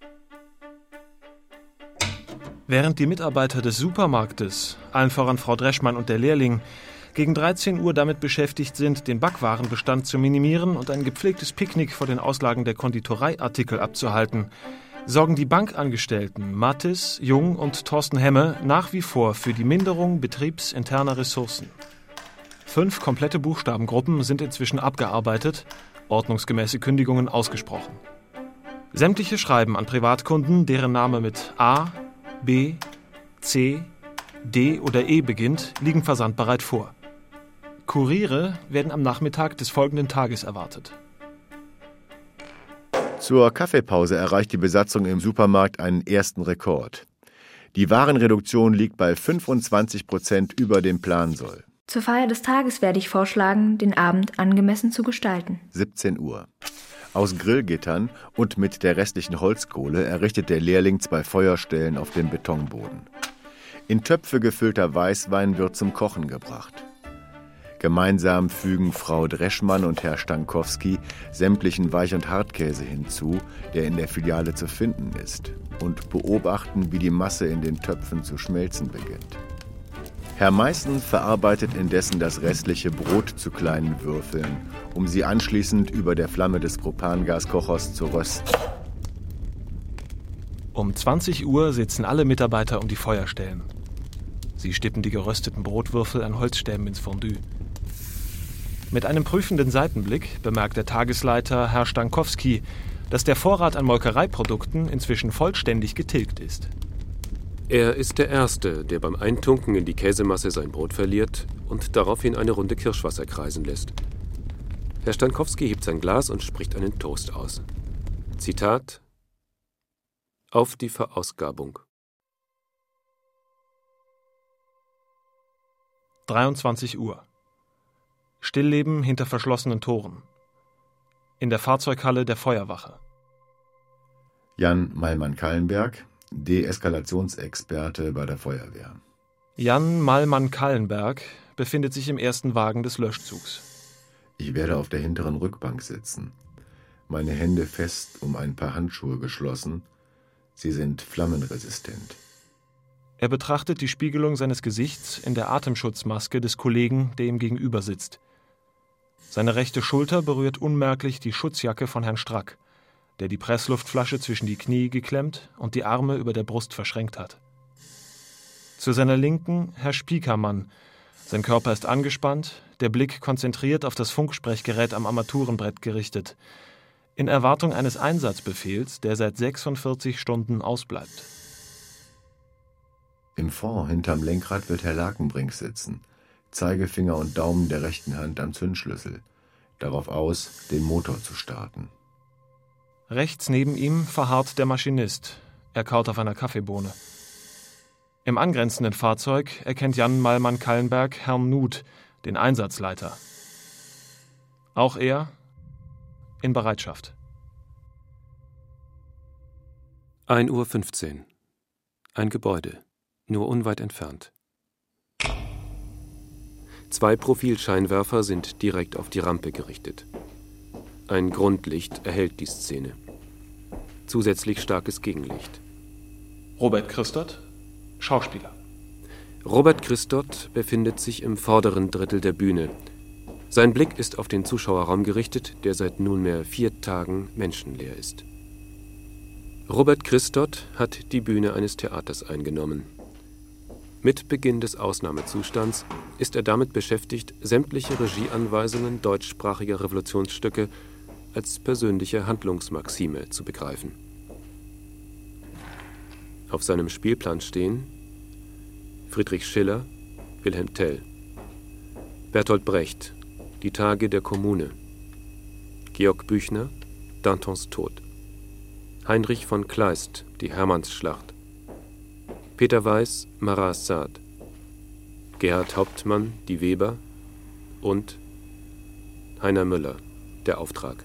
Während die Mitarbeiter des Supermarktes, allen voran Frau Dreschmann und der Lehrling, gegen dreizehn Uhr damit beschäftigt sind, den Backwarenbestand zu minimieren und ein gepflegtes Picknick vor den Auslagen der Konditoreiartikel abzuhalten, sorgen die Bankangestellten Mattes, Jung und Thorsten Hemme nach wie vor für die Minderung betriebsinterner Ressourcen. Fünf komplette Buchstabengruppen sind inzwischen abgearbeitet, ordnungsgemäße Kündigungen ausgesprochen. Sämtliche Schreiben an Privatkunden, deren Name mit A, B, C, D oder E beginnt, liegen versandbereit vor. Kuriere werden am Nachmittag des folgenden Tages erwartet. Zur Kaffeepause erreicht die Besatzung im Supermarkt einen ersten Rekord. Die Warenreduktion liegt bei fünfundzwanzig Prozent über dem Plansoll. Zur Feier des Tages werde ich vorschlagen, den Abend angemessen zu gestalten. siebzehn Uhr. Aus Grillgittern und mit der restlichen Holzkohle errichtet der Lehrling zwei Feuerstellen auf dem Betonboden. In Töpfe gefüllter Weißwein wird zum Kochen gebracht. Gemeinsam fügen Frau Dreschmann und Herr Stankowski sämtlichen Weich- und Hartkäse hinzu, der in der Filiale zu finden ist, und beobachten, wie die Masse in den Töpfen zu schmelzen beginnt. Herr Meißen verarbeitet indessen das restliche Brot zu kleinen Würfeln, um sie anschließend über der Flamme des Propangaskochers zu rösten. Um zwanzig Uhr sitzen alle Mitarbeiter um die Feuerstellen. Sie stippen die gerösteten Brotwürfel an Holzstäben ins Fondue. Mit einem prüfenden Seitenblick bemerkt der Tagesleiter Herr Stankowski, dass der Vorrat an Molkereiprodukten inzwischen vollständig getilgt ist. Er ist der Erste, der beim Eintunken in die Käsemasse sein Brot verliert und daraufhin eine Runde Kirschwasser kreisen lässt. Herr Stankowski hebt sein Glas und spricht einen Toast aus. Zitat: Auf die Verausgabung. dreiundzwanzig Uhr. Stillleben hinter verschlossenen Toren. In der Fahrzeughalle der Feuerwache. Jan Meilmann-Kallenberg, Deeskalationsexperte bei der Feuerwehr. Jan Mallmann-Kallenberg befindet sich im ersten Wagen des Löschzugs. Ich werde auf der hinteren Rückbank sitzen. Meine Hände fest um ein paar Handschuhe geschlossen. Sie sind flammenresistent. Er betrachtet die Spiegelung seines Gesichts in der Atemschutzmaske des Kollegen, der ihm gegenüber sitzt. Seine rechte Schulter berührt unmerklich die Schutzjacke von Herrn Strack, der die Pressluftflasche zwischen die Knie geklemmt und die Arme über der Brust verschränkt hat. Zu seiner Linken Herr Spiekermann. Sein Körper ist angespannt, der Blick konzentriert auf das Funksprechgerät am Armaturenbrett gerichtet, in Erwartung eines Einsatzbefehls, der seit sechsundvierzig Stunden ausbleibt. Im Fond hinterm Lenkrad wird Herr Lakenbrink sitzen, Zeigefinger und Daumen der rechten Hand am Zündschlüssel, darauf aus, den Motor zu starten. Rechts neben ihm verharrt der Maschinist. Er kaut auf einer Kaffeebohne. Im angrenzenden Fahrzeug erkennt Jan Mallmann-Kallenberg Herrn Nuth, den Einsatzleiter. Auch er in Bereitschaft. ein Uhr fünfzehn. Ein Gebäude, nur unweit entfernt. Zwei Profilscheinwerfer sind direkt auf die Rampe gerichtet. Ein Grundlicht erhellt die Szene. Zusätzlich starkes Gegenlicht. Robert Christot, Schauspieler. Robert Christot befindet sich im vorderen Drittel der Bühne. Sein Blick ist auf den Zuschauerraum gerichtet, der seit nunmehr vier Tagen menschenleer ist. Robert Christot hat die Bühne eines Theaters eingenommen. Mit Beginn des Ausnahmezustands ist er damit beschäftigt, sämtliche Regieanweisungen deutschsprachiger Revolutionsstücke als persönliche Handlungsmaxime zu begreifen. Auf seinem Spielplan stehen Friedrich Schiller, Wilhelm Tell, Bertolt Brecht, Die Tage der Kommune, Georg Büchner, Dantons Tod, Heinrich von Kleist, Die Hermannsschlacht, Peter Weiß, Marat's Saat, Gerhard Hauptmann, Die Weber und Heiner Müller, Der Auftrag.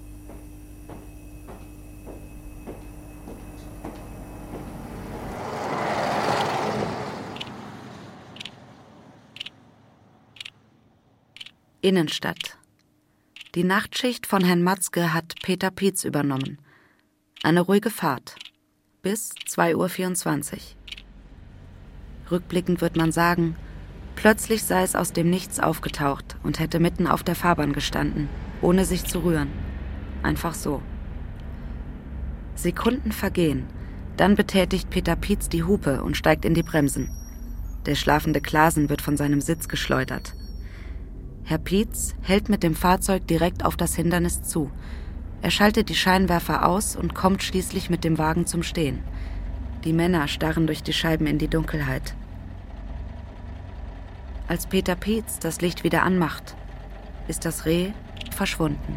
Innenstadt. Die Nachtschicht von Herrn Matzke hat Peter Pietz übernommen. Eine ruhige Fahrt. Bis zwei Uhr vierundzwanzig. Rückblickend wird man sagen, plötzlich sei es aus dem Nichts aufgetaucht und hätte mitten auf der Fahrbahn gestanden, ohne sich zu rühren. Einfach so. Sekunden vergehen, dann betätigt Peter Pietz die Hupe und steigt in die Bremsen. Der schlafende Klasen wird von seinem Sitz geschleudert. Herr Pietz hält mit dem Fahrzeug direkt auf das Hindernis zu. Er schaltet die Scheinwerfer aus und kommt schließlich mit dem Wagen zum Stehen. Die Männer starren durch die Scheiben in die Dunkelheit. Als Peter Pietz das Licht wieder anmacht, ist das Reh verschwunden.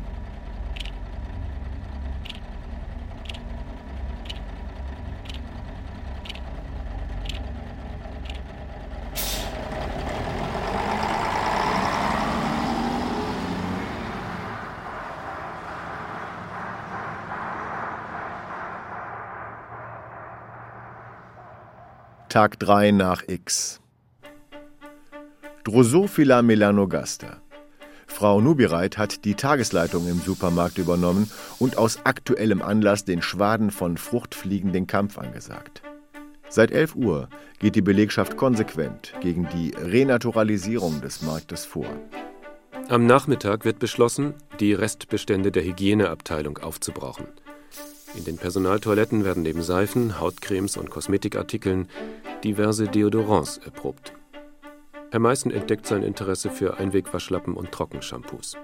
Tag drei nach X. Drosophila melanogaster. Frau Nubireit hat die Tagesleitung im Supermarkt übernommen und aus aktuellem Anlass den Schwaden von Fruchtfliegen den Kampf angesagt. Seit elf Uhr geht die Belegschaft konsequent gegen die Renaturalisierung des Marktes vor. Am Nachmittag wird beschlossen, die Restbestände der Hygieneabteilung aufzubrauchen. In den Personaltoiletten werden neben Seifen, Hautcremes und Kosmetikartikeln diverse Deodorants erprobt. Herr Meißen entdeckt sein Interesse für Einwegwaschlappen und Trockenshampoos.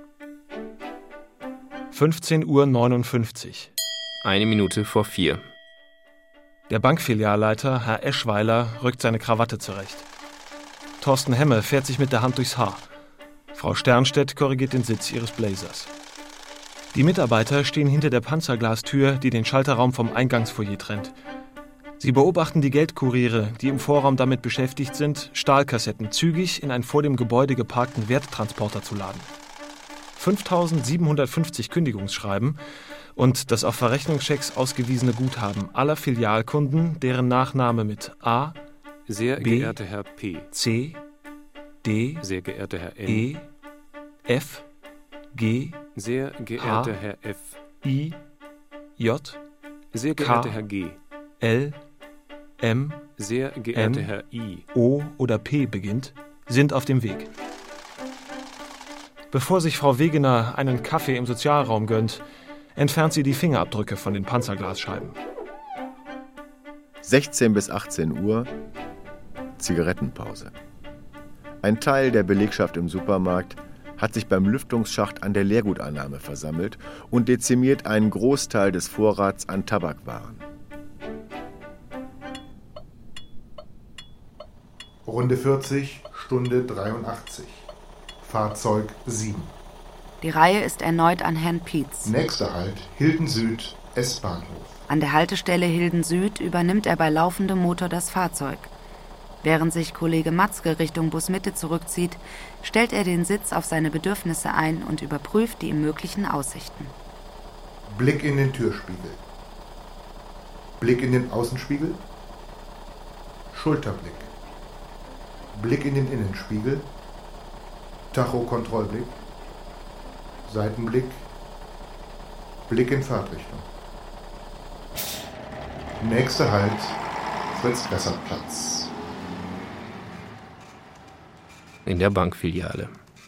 fünfzehn Uhr neunundfünfzig. Eine Minute vor vier. Der Bankfilialleiter, Herr Eschweiler, rückt seine Krawatte zurecht. Thorsten Hemme fährt sich mit der Hand durchs Haar. Frau Sternstedt korrigiert den Sitz ihres Blazers. Die Mitarbeiter stehen hinter der Panzerglastür, die den Schalterraum vom Eingangsfoyer trennt. Sie beobachten die Geldkuriere, die im Vorraum damit beschäftigt sind, Stahlkassetten zügig in einen vor dem Gebäude geparkten Werttransporter zu laden. fünftausendsiebenhundertfünfzig Kündigungsschreiben und das auf Verrechnungschecks ausgewiesene Guthaben aller Filialkunden, deren Nachname mit A, Sehr B, geehrter Herr P., C, D, sehr geehrter Herr N., E, F, G, sehr geehrter H, Herr F., I, J, sehr geehrter K, Herr G., L, M, sehr geehrter N, Herr I., O oder P beginnt, sind auf dem Weg. Bevor sich Frau Wegener einen Kaffee im Sozialraum gönnt, entfernt sie die Fingerabdrücke von den Panzerglasscheiben. sechzehn bis achtzehn Uhr, Zigarettenpause. Ein Teil der Belegschaft im Supermarkt hat sich beim Lüftungsschacht an der Leergutannahme versammelt und dezimiert einen Großteil des Vorrats an Tabakwaren. Runde vierzig, Stunde dreiundachtzig. Fahrzeug sieben. Die Reihe ist erneut an Herrn Pietz. Nächster Halt, Hilden Süd, S-Bahnhof. An der Haltestelle Hilden Süd übernimmt er bei laufendem Motor das Fahrzeug. Während sich Kollege Matzke Richtung Busmitte zurückzieht, stellt er den Sitz auf seine Bedürfnisse ein und überprüft die möglichen Aussichten. Blick in den Türspiegel. Blick in den Außenspiegel. Schulterblick. Blick in den Innenspiegel. Tacho-Kontrollblick. Seitenblick. Blick in Fahrtrichtung. Nächster Halt, Fritz-Bessert-Platz. In der Bankfiliale.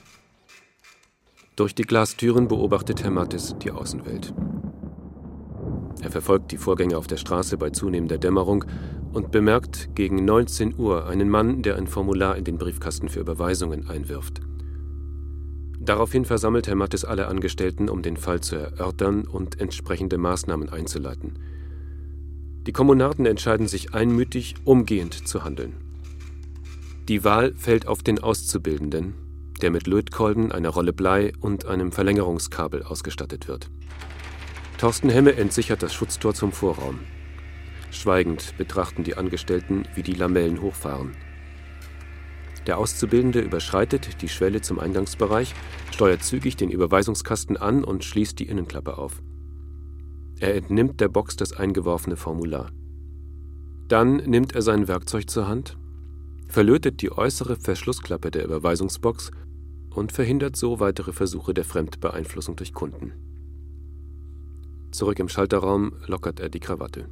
Durch die Glastüren beobachtet Herr Mattes die Außenwelt. Er verfolgt die Vorgänge auf der Straße bei zunehmender Dämmerung und bemerkt gegen neunzehn Uhr einen Mann, der ein Formular in den Briefkasten für Überweisungen einwirft. Daraufhin versammelt Herr Mattes alle Angestellten, um den Fall zu erörtern und entsprechende Maßnahmen einzuleiten. Die Kommunarden entscheiden sich einmütig, umgehend zu handeln. Die Wahl fällt auf den Auszubildenden, der mit Lötkolben, einer Rolle Blei und einem Verlängerungskabel ausgestattet wird. Thorsten Hemme entsichert das Schutztor zum Vorraum. Schweigend betrachten die Angestellten, wie die Lamellen hochfahren. Der Auszubildende überschreitet die Schwelle zum Eingangsbereich, steuert zügig den Überweisungskasten an und schließt die Innenklappe auf. Er entnimmt der Box das eingeworfene Formular. Dann nimmt er sein Werkzeug zur Hand, verlötet die äußere Verschlussklappe der Überweisungsbox und verhindert so weitere Versuche der Fremdbeeinflussung durch Kunden. Zurück im Schalterraum lockert er die Krawatte.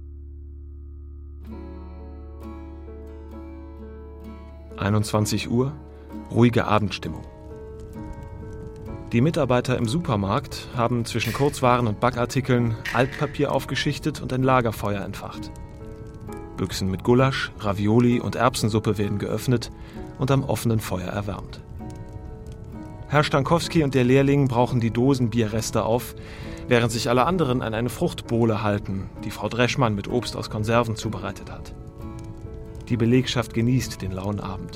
einundzwanzig Uhr, ruhige Abendstimmung. Die Mitarbeiter im Supermarkt haben zwischen Kurzwaren und Backartikeln Altpapier aufgeschichtet und ein Lagerfeuer entfacht. Büchsen mit Gulasch, Ravioli und Erbsensuppe werden geöffnet und am offenen Feuer erwärmt. Herr Stankowski und der Lehrling brauchen die Dosenbierreste auf, während sich alle anderen an eine Fruchtbowle halten, die Frau Dreschmann mit Obst aus Konserven zubereitet hat. Die Belegschaft genießt den lauen Abend.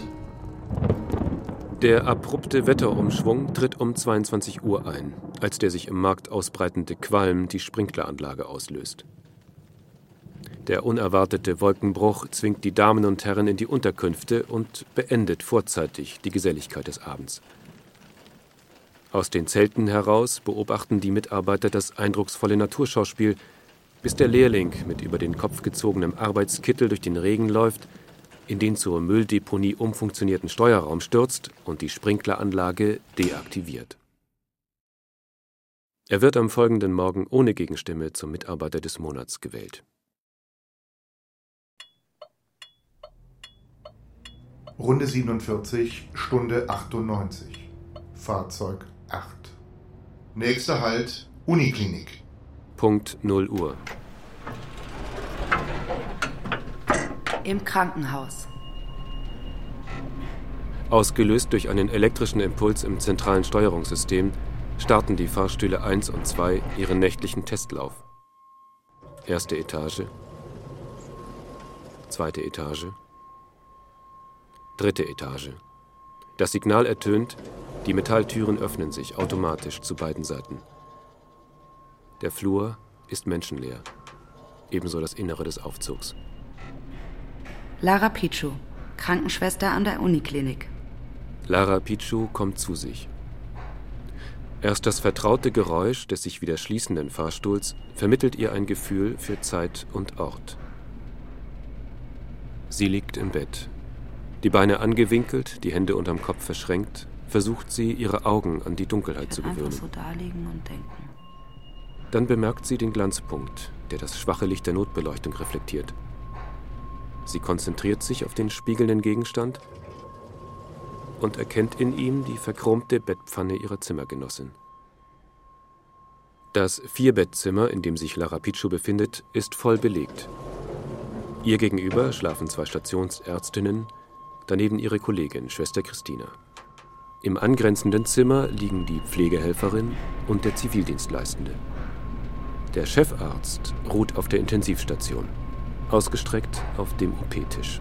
Der abrupte Wetterumschwung tritt um zweiundzwanzig Uhr ein, als der sich im Markt ausbreitende Qualm die Sprinkleranlage auslöst. Der unerwartete Wolkenbruch zwingt die Damen und Herren in die Unterkünfte und beendet vorzeitig die Geselligkeit des Abends. Aus den Zelten heraus beobachten die Mitarbeiter das eindrucksvolle Naturschauspiel, bis der Lehrling mit über den Kopf gezogenem Arbeitskittel durch den Regen läuft, in den zur Mülldeponie umfunktionierten Steuerraum stürzt und die Sprinkleranlage deaktiviert. Er wird am folgenden Morgen ohne Gegenstimme zum Mitarbeiter des Monats gewählt. Runde siebenundvierzig, Stunde achtundneunzig. Fahrzeug acht. Nächster Halt, Uniklinik. Punkt null Uhr. Im Krankenhaus. Ausgelöst durch einen elektrischen Impuls im zentralen Steuerungssystem starten die Fahrstühle eins und zwei ihren nächtlichen Testlauf. Erste Etage, zweite Etage, dritte Etage. Das Signal ertönt, die Metalltüren öffnen sich automatisch zu beiden Seiten. Der Flur ist menschenleer, ebenso das Innere des Aufzugs. Lara Pichu, Krankenschwester an der Uniklinik. Lara Pichu kommt zu sich. Erst das vertraute Geräusch des sich wieder schließenden Fahrstuhls vermittelt ihr ein Gefühl für Zeit und Ort. Sie liegt im Bett. Die Beine angewinkelt, die Hände unterm Kopf verschränkt, versucht sie, ihre Augen an die Dunkelheit zu gewöhnen. Einfach so da liegen und denken. Dann bemerkt sie den Glanzpunkt, der das schwache Licht der Notbeleuchtung reflektiert. Sie konzentriert sich auf den spiegelnden Gegenstand und erkennt in ihm die verchromte Bettpfanne ihrer Zimmergenossin. Das Vierbettzimmer, in dem sich Lara Picsou befindet, ist voll belegt. Ihr gegenüber schlafen zwei Stationsärztinnen, daneben ihre Kollegin, Schwester Christina. Im angrenzenden Zimmer liegen die Pflegehelferin und der Zivildienstleistende. Der Chefarzt ruht auf der Intensivstation, ausgestreckt auf dem O P-Tisch.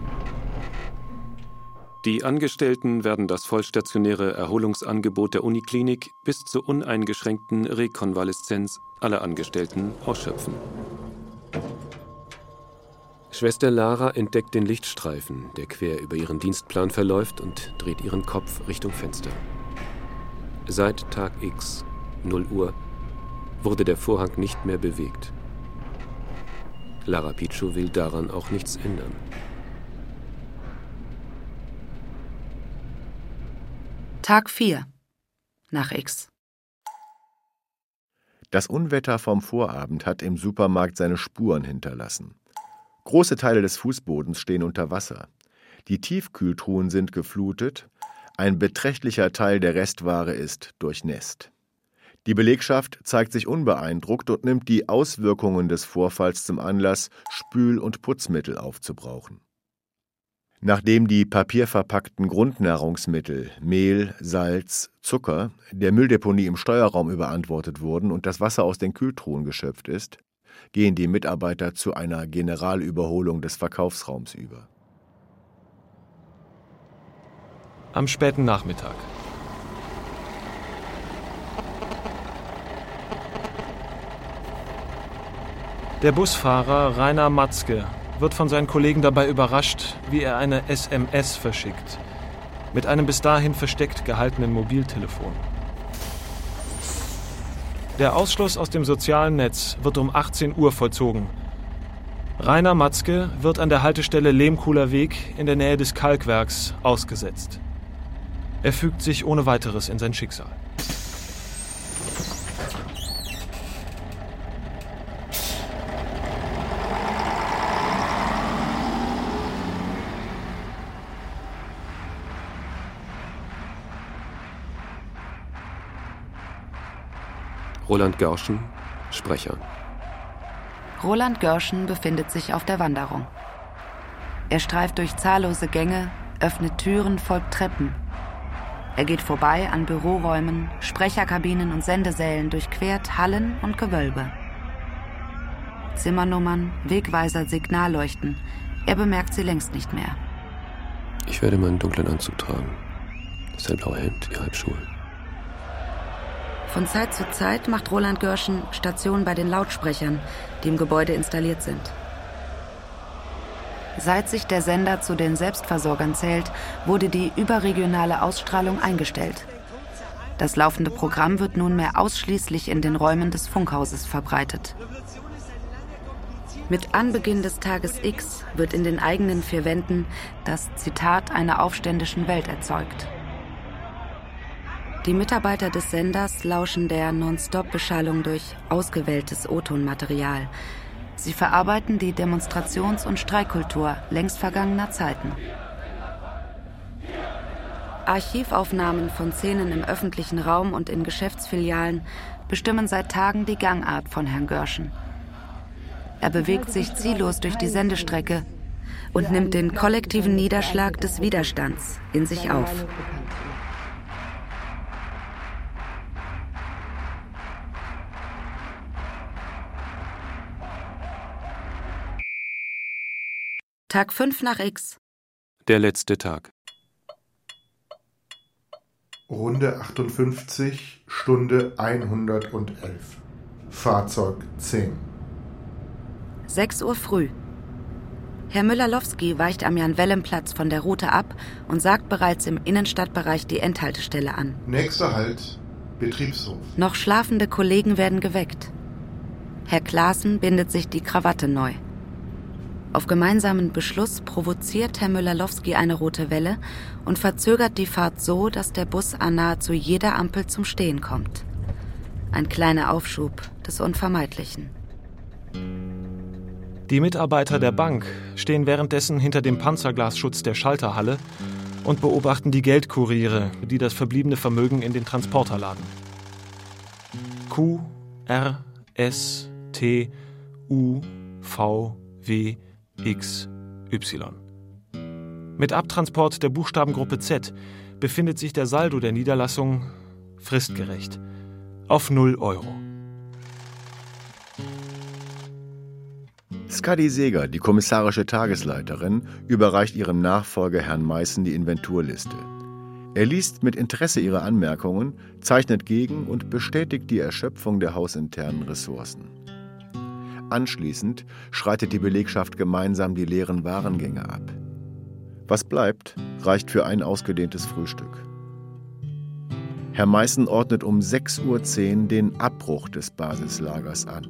Die Angestellten werden das vollstationäre Erholungsangebot der Uniklinik bis zur uneingeschränkten Rekonvaleszenz aller Angestellten ausschöpfen. Schwester Lara entdeckt den Lichtstreifen, der quer über ihren Dienstplan verläuft, und dreht ihren Kopf Richtung Fenster. Seit Tag X, null Uhr, wurde der Vorhang nicht mehr bewegt. Lara Picsou will daran auch nichts ändern. Tag vier. Nach X. Das Unwetter vom Vorabend hat im Supermarkt seine Spuren hinterlassen. Große Teile des Fußbodens stehen unter Wasser. Die Tiefkühltruhen sind geflutet. Ein beträchtlicher Teil der Restware ist durchnässt. Die Belegschaft zeigt sich unbeeindruckt und nimmt die Auswirkungen des Vorfalls zum Anlass, Spül- und Putzmittel aufzubrauchen. Nachdem die papierverpackten Grundnahrungsmittel, Mehl, Salz, Zucker, der Mülldeponie im Steuerraum überantwortet wurden und das Wasser aus den Kühltruhen geschöpft ist, gehen die Mitarbeiter zu einer Generalüberholung des Verkaufsraums über. Am späten Nachmittag. Der Busfahrer Rainer Matzke wird von seinen Kollegen dabei überrascht, wie er eine S M S verschickt, mit einem bis dahin versteckt gehaltenen Mobiltelefon. Der Ausschluss aus dem sozialen Netz wird um achtzehn Uhr vollzogen. Rainer Matzke wird an der Haltestelle Lehmkuhler Weg in der Nähe des Kalkwerks ausgesetzt. Er fügt sich ohne weiteres in sein Schicksal. Roland Görschen, Sprecher. Roland Görschen befindet sich auf der Wanderung. Er streift durch zahllose Gänge, öffnet Türen, folgt Treppen. Er geht vorbei an Büroräumen, Sprecherkabinen und Sendesälen, durchquert Hallen und Gewölbe. Zimmernummern, Wegweiser, Signalleuchten. Er bemerkt sie längst nicht mehr. Ich werde meinen dunklen Anzug tragen. Das hellblaue Hemd, die Halbschuhe. Von Zeit zu Zeit macht Roland Görschen Stationen bei den Lautsprechern, die im Gebäude installiert sind. Seit sich der Sender zu den Selbstversorgern zählt, wurde die überregionale Ausstrahlung eingestellt. Das laufende Programm wird nunmehr ausschließlich in den Räumen des Funkhauses verbreitet. Mit Anbeginn des Tages X wird in den eigenen vier Wänden das Zitat einer aufständischen Welt erzeugt. Die Mitarbeiter des Senders lauschen der Non-Stop-Beschallung durch ausgewähltes O-Ton-Material. Sie verarbeiten die Demonstrations- und Streikkultur längst vergangener Zeiten. Archivaufnahmen von Szenen im öffentlichen Raum und in Geschäftsfilialen bestimmen seit Tagen die Gangart von Herrn Görschen. Er bewegt sich ziellos durch die Sendestrecke und nimmt den kollektiven Niederschlag des Widerstands in sich auf. Tag fünf nach X. Der letzte Tag. Runde achtundfünfzig, Stunde hundertelf. Fahrzeug zehn. sechs Uhr früh. Herr Müller-Lowski weicht am Jan-Wellem-Platz von der Route ab und sagt bereits im Innenstadtbereich die Endhaltestelle an. Nächster Halt, Betriebshof. Noch schlafende Kollegen werden geweckt. Herr Klaassen bindet sich die Krawatte neu. Auf gemeinsamen Beschluss provoziert Herr Müller-Lowski eine rote Welle und verzögert die Fahrt so, dass der Bus an nahezu jeder Ampel zum Stehen kommt. Ein kleiner Aufschub des Unvermeidlichen. Die Mitarbeiter der Bank stehen währenddessen hinter dem Panzerglasschutz der Schalterhalle und beobachten die Geldkuriere, die das verbliebene Vermögen in den Transporter laden. Q, R, S, T, U, V, W, X, Y. Mit Abtransport der Buchstabengruppe Z befindet sich der Saldo der Niederlassung fristgerecht auf null Euro. Skadi Seeger, die kommissarische Tagesleiterin, überreicht ihrem Nachfolger Herrn Meißen die Inventurliste. Er liest mit Interesse ihre Anmerkungen, zeichnet gegen und bestätigt die Erschöpfung der hausinternen Ressourcen. Anschließend schreitet die Belegschaft gemeinsam die leeren Warengänge ab. Was bleibt, reicht für ein ausgedehntes Frühstück. Herr Meißen ordnet um sechs Uhr zehn den Abbruch des Basislagers an.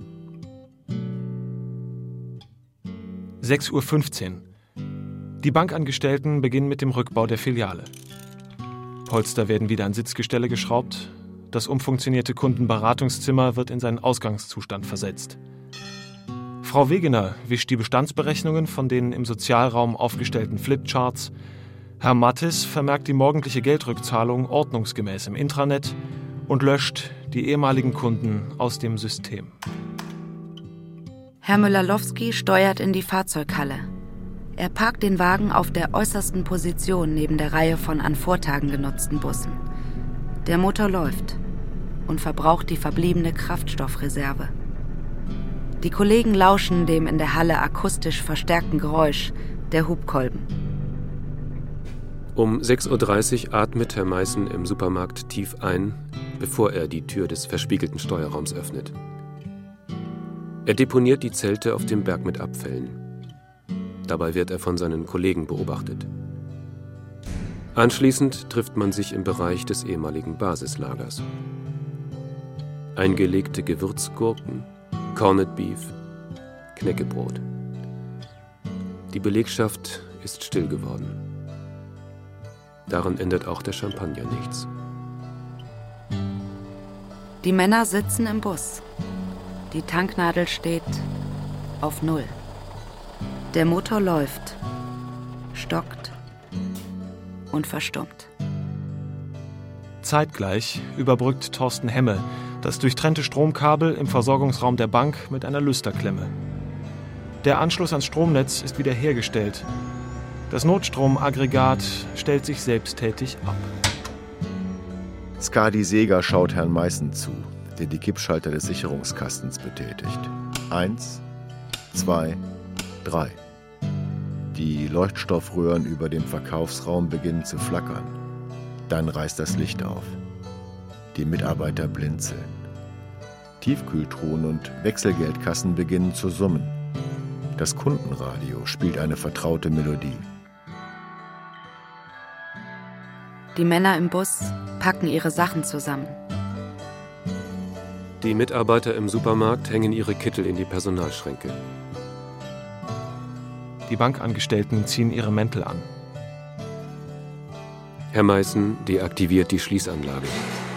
sechs Uhr fünfzehn. Die Bankangestellten beginnen mit dem Rückbau der Filiale. Polster werden wieder an Sitzgestelle geschraubt. Das umfunktionierte Kundenberatungszimmer wird in seinen Ausgangszustand versetzt. Frau Wegener wischt die Bestandsberechnungen von den im Sozialraum aufgestellten Flipcharts. Herr Mattes vermerkt die morgendliche Geldrückzahlung ordnungsgemäß im Intranet und löscht die ehemaligen Kunden aus dem System. Herr Müller-Lowski steuert in die Fahrzeughalle. Er parkt den Wagen auf der äußersten Position neben der Reihe von an Vortagen genutzten Bussen. Der Motor läuft und verbraucht die verbliebene Kraftstoffreserve. Die Kollegen lauschen dem in der Halle akustisch verstärkten Geräusch der Hubkolben. Um sechs Uhr dreißig atmet Herr Meißen im Supermarkt tief ein, bevor er die Tür des verspiegelten Steuerraums öffnet. Er deponiert die Zelte auf dem Berg mit Abfällen. Dabei wird er von seinen Kollegen beobachtet. Anschließend trifft man sich im Bereich des ehemaligen Basislagers. Eingelegte Gewürzgurken, Corned Beef, Knäckebrot. Die Belegschaft ist still geworden. Daran ändert auch der Champagner nichts. Die Männer sitzen im Bus. Die Tanknadel steht auf Null. Der Motor läuft, stockt und verstummt. Zeitgleich überbrückt Thorsten Hemme das durchtrennte Stromkabel im Versorgungsraum der Bank mit einer Lüsterklemme. Der Anschluss ans Stromnetz ist wiederhergestellt. Das Notstromaggregat stellt sich selbsttätig ab. Skadi Seeger schaut Herrn Meißen zu, der die Kippschalter des Sicherungskastens betätigt. Eins, zwei, drei. Die Leuchtstoffröhren über dem Verkaufsraum beginnen zu flackern. Dann reißt das Licht auf. Die Mitarbeiter blinzeln. Tiefkühltruhen und Wechselgeldkassen beginnen zu summen. Das Kundenradio spielt eine vertraute Melodie. Die Männer im Bus packen ihre Sachen zusammen. Die Mitarbeiter im Supermarkt hängen ihre Kittel in die Personalschränke. Die Bankangestellten ziehen ihre Mäntel an. Herr Meißen deaktiviert die Schließanlage.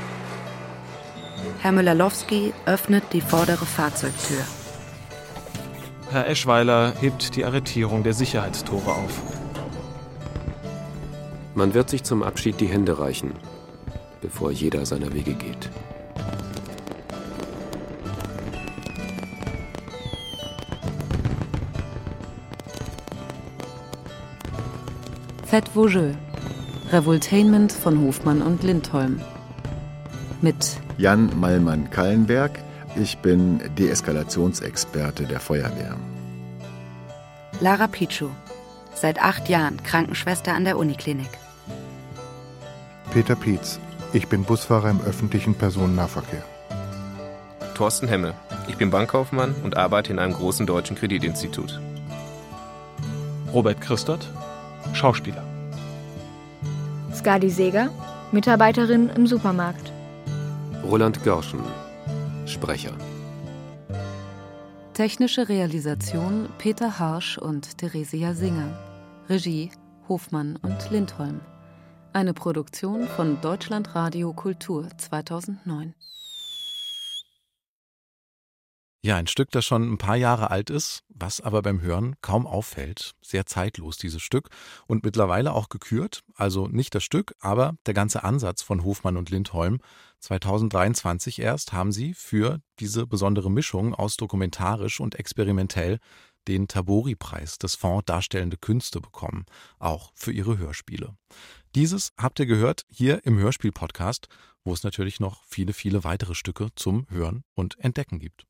Herr Müller-Lowski öffnet die vordere Fahrzeugtür. Herr Eschweiler hebt die Arretierung der Sicherheitstore auf. Man wird sich zum Abschied die Hände reichen, bevor jeder seiner Wege geht. Faites vos Jeux. Revoltainment von Hofmann und Lindholm. Mit Jan Mallmann-Kallenberg. Ich bin Deeskalationsexperte der Feuerwehr. Lara Pietschuh. Seit acht Jahren Krankenschwester an der Uniklinik. Peter Pietz. Ich bin Busfahrer im öffentlichen Personennahverkehr. Thorsten Hemme. Ich bin Bankkaufmann und arbeite in einem großen deutschen Kreditinstitut. Robert Christert, Schauspieler. Skadi Seeger, Mitarbeiterin im Supermarkt. Roland Görschen, Sprecher. Technische Realisation Peter Harsch und Theresia Singer. Regie Hofmann und Lindholm. Eine Produktion von Deutschlandradio Kultur zweitausendneun. Ja, ein Stück, das schon ein paar Jahre alt ist, was aber beim Hören kaum auffällt. Sehr zeitlos, dieses Stück. Und mittlerweile auch gekürt. Also nicht das Stück, aber der ganze Ansatz von Hofmann und Lindholm. zweitausenddreiundzwanzig erst haben sie für diese besondere Mischung aus dokumentarisch und experimentell den Tabori-Preis des Fonds Darstellende Künste bekommen. Auch für ihre Hörspiele. Dieses habt ihr gehört hier im Hörspiel-Podcast, wo es natürlich noch viele, viele weitere Stücke zum Hören und Entdecken gibt.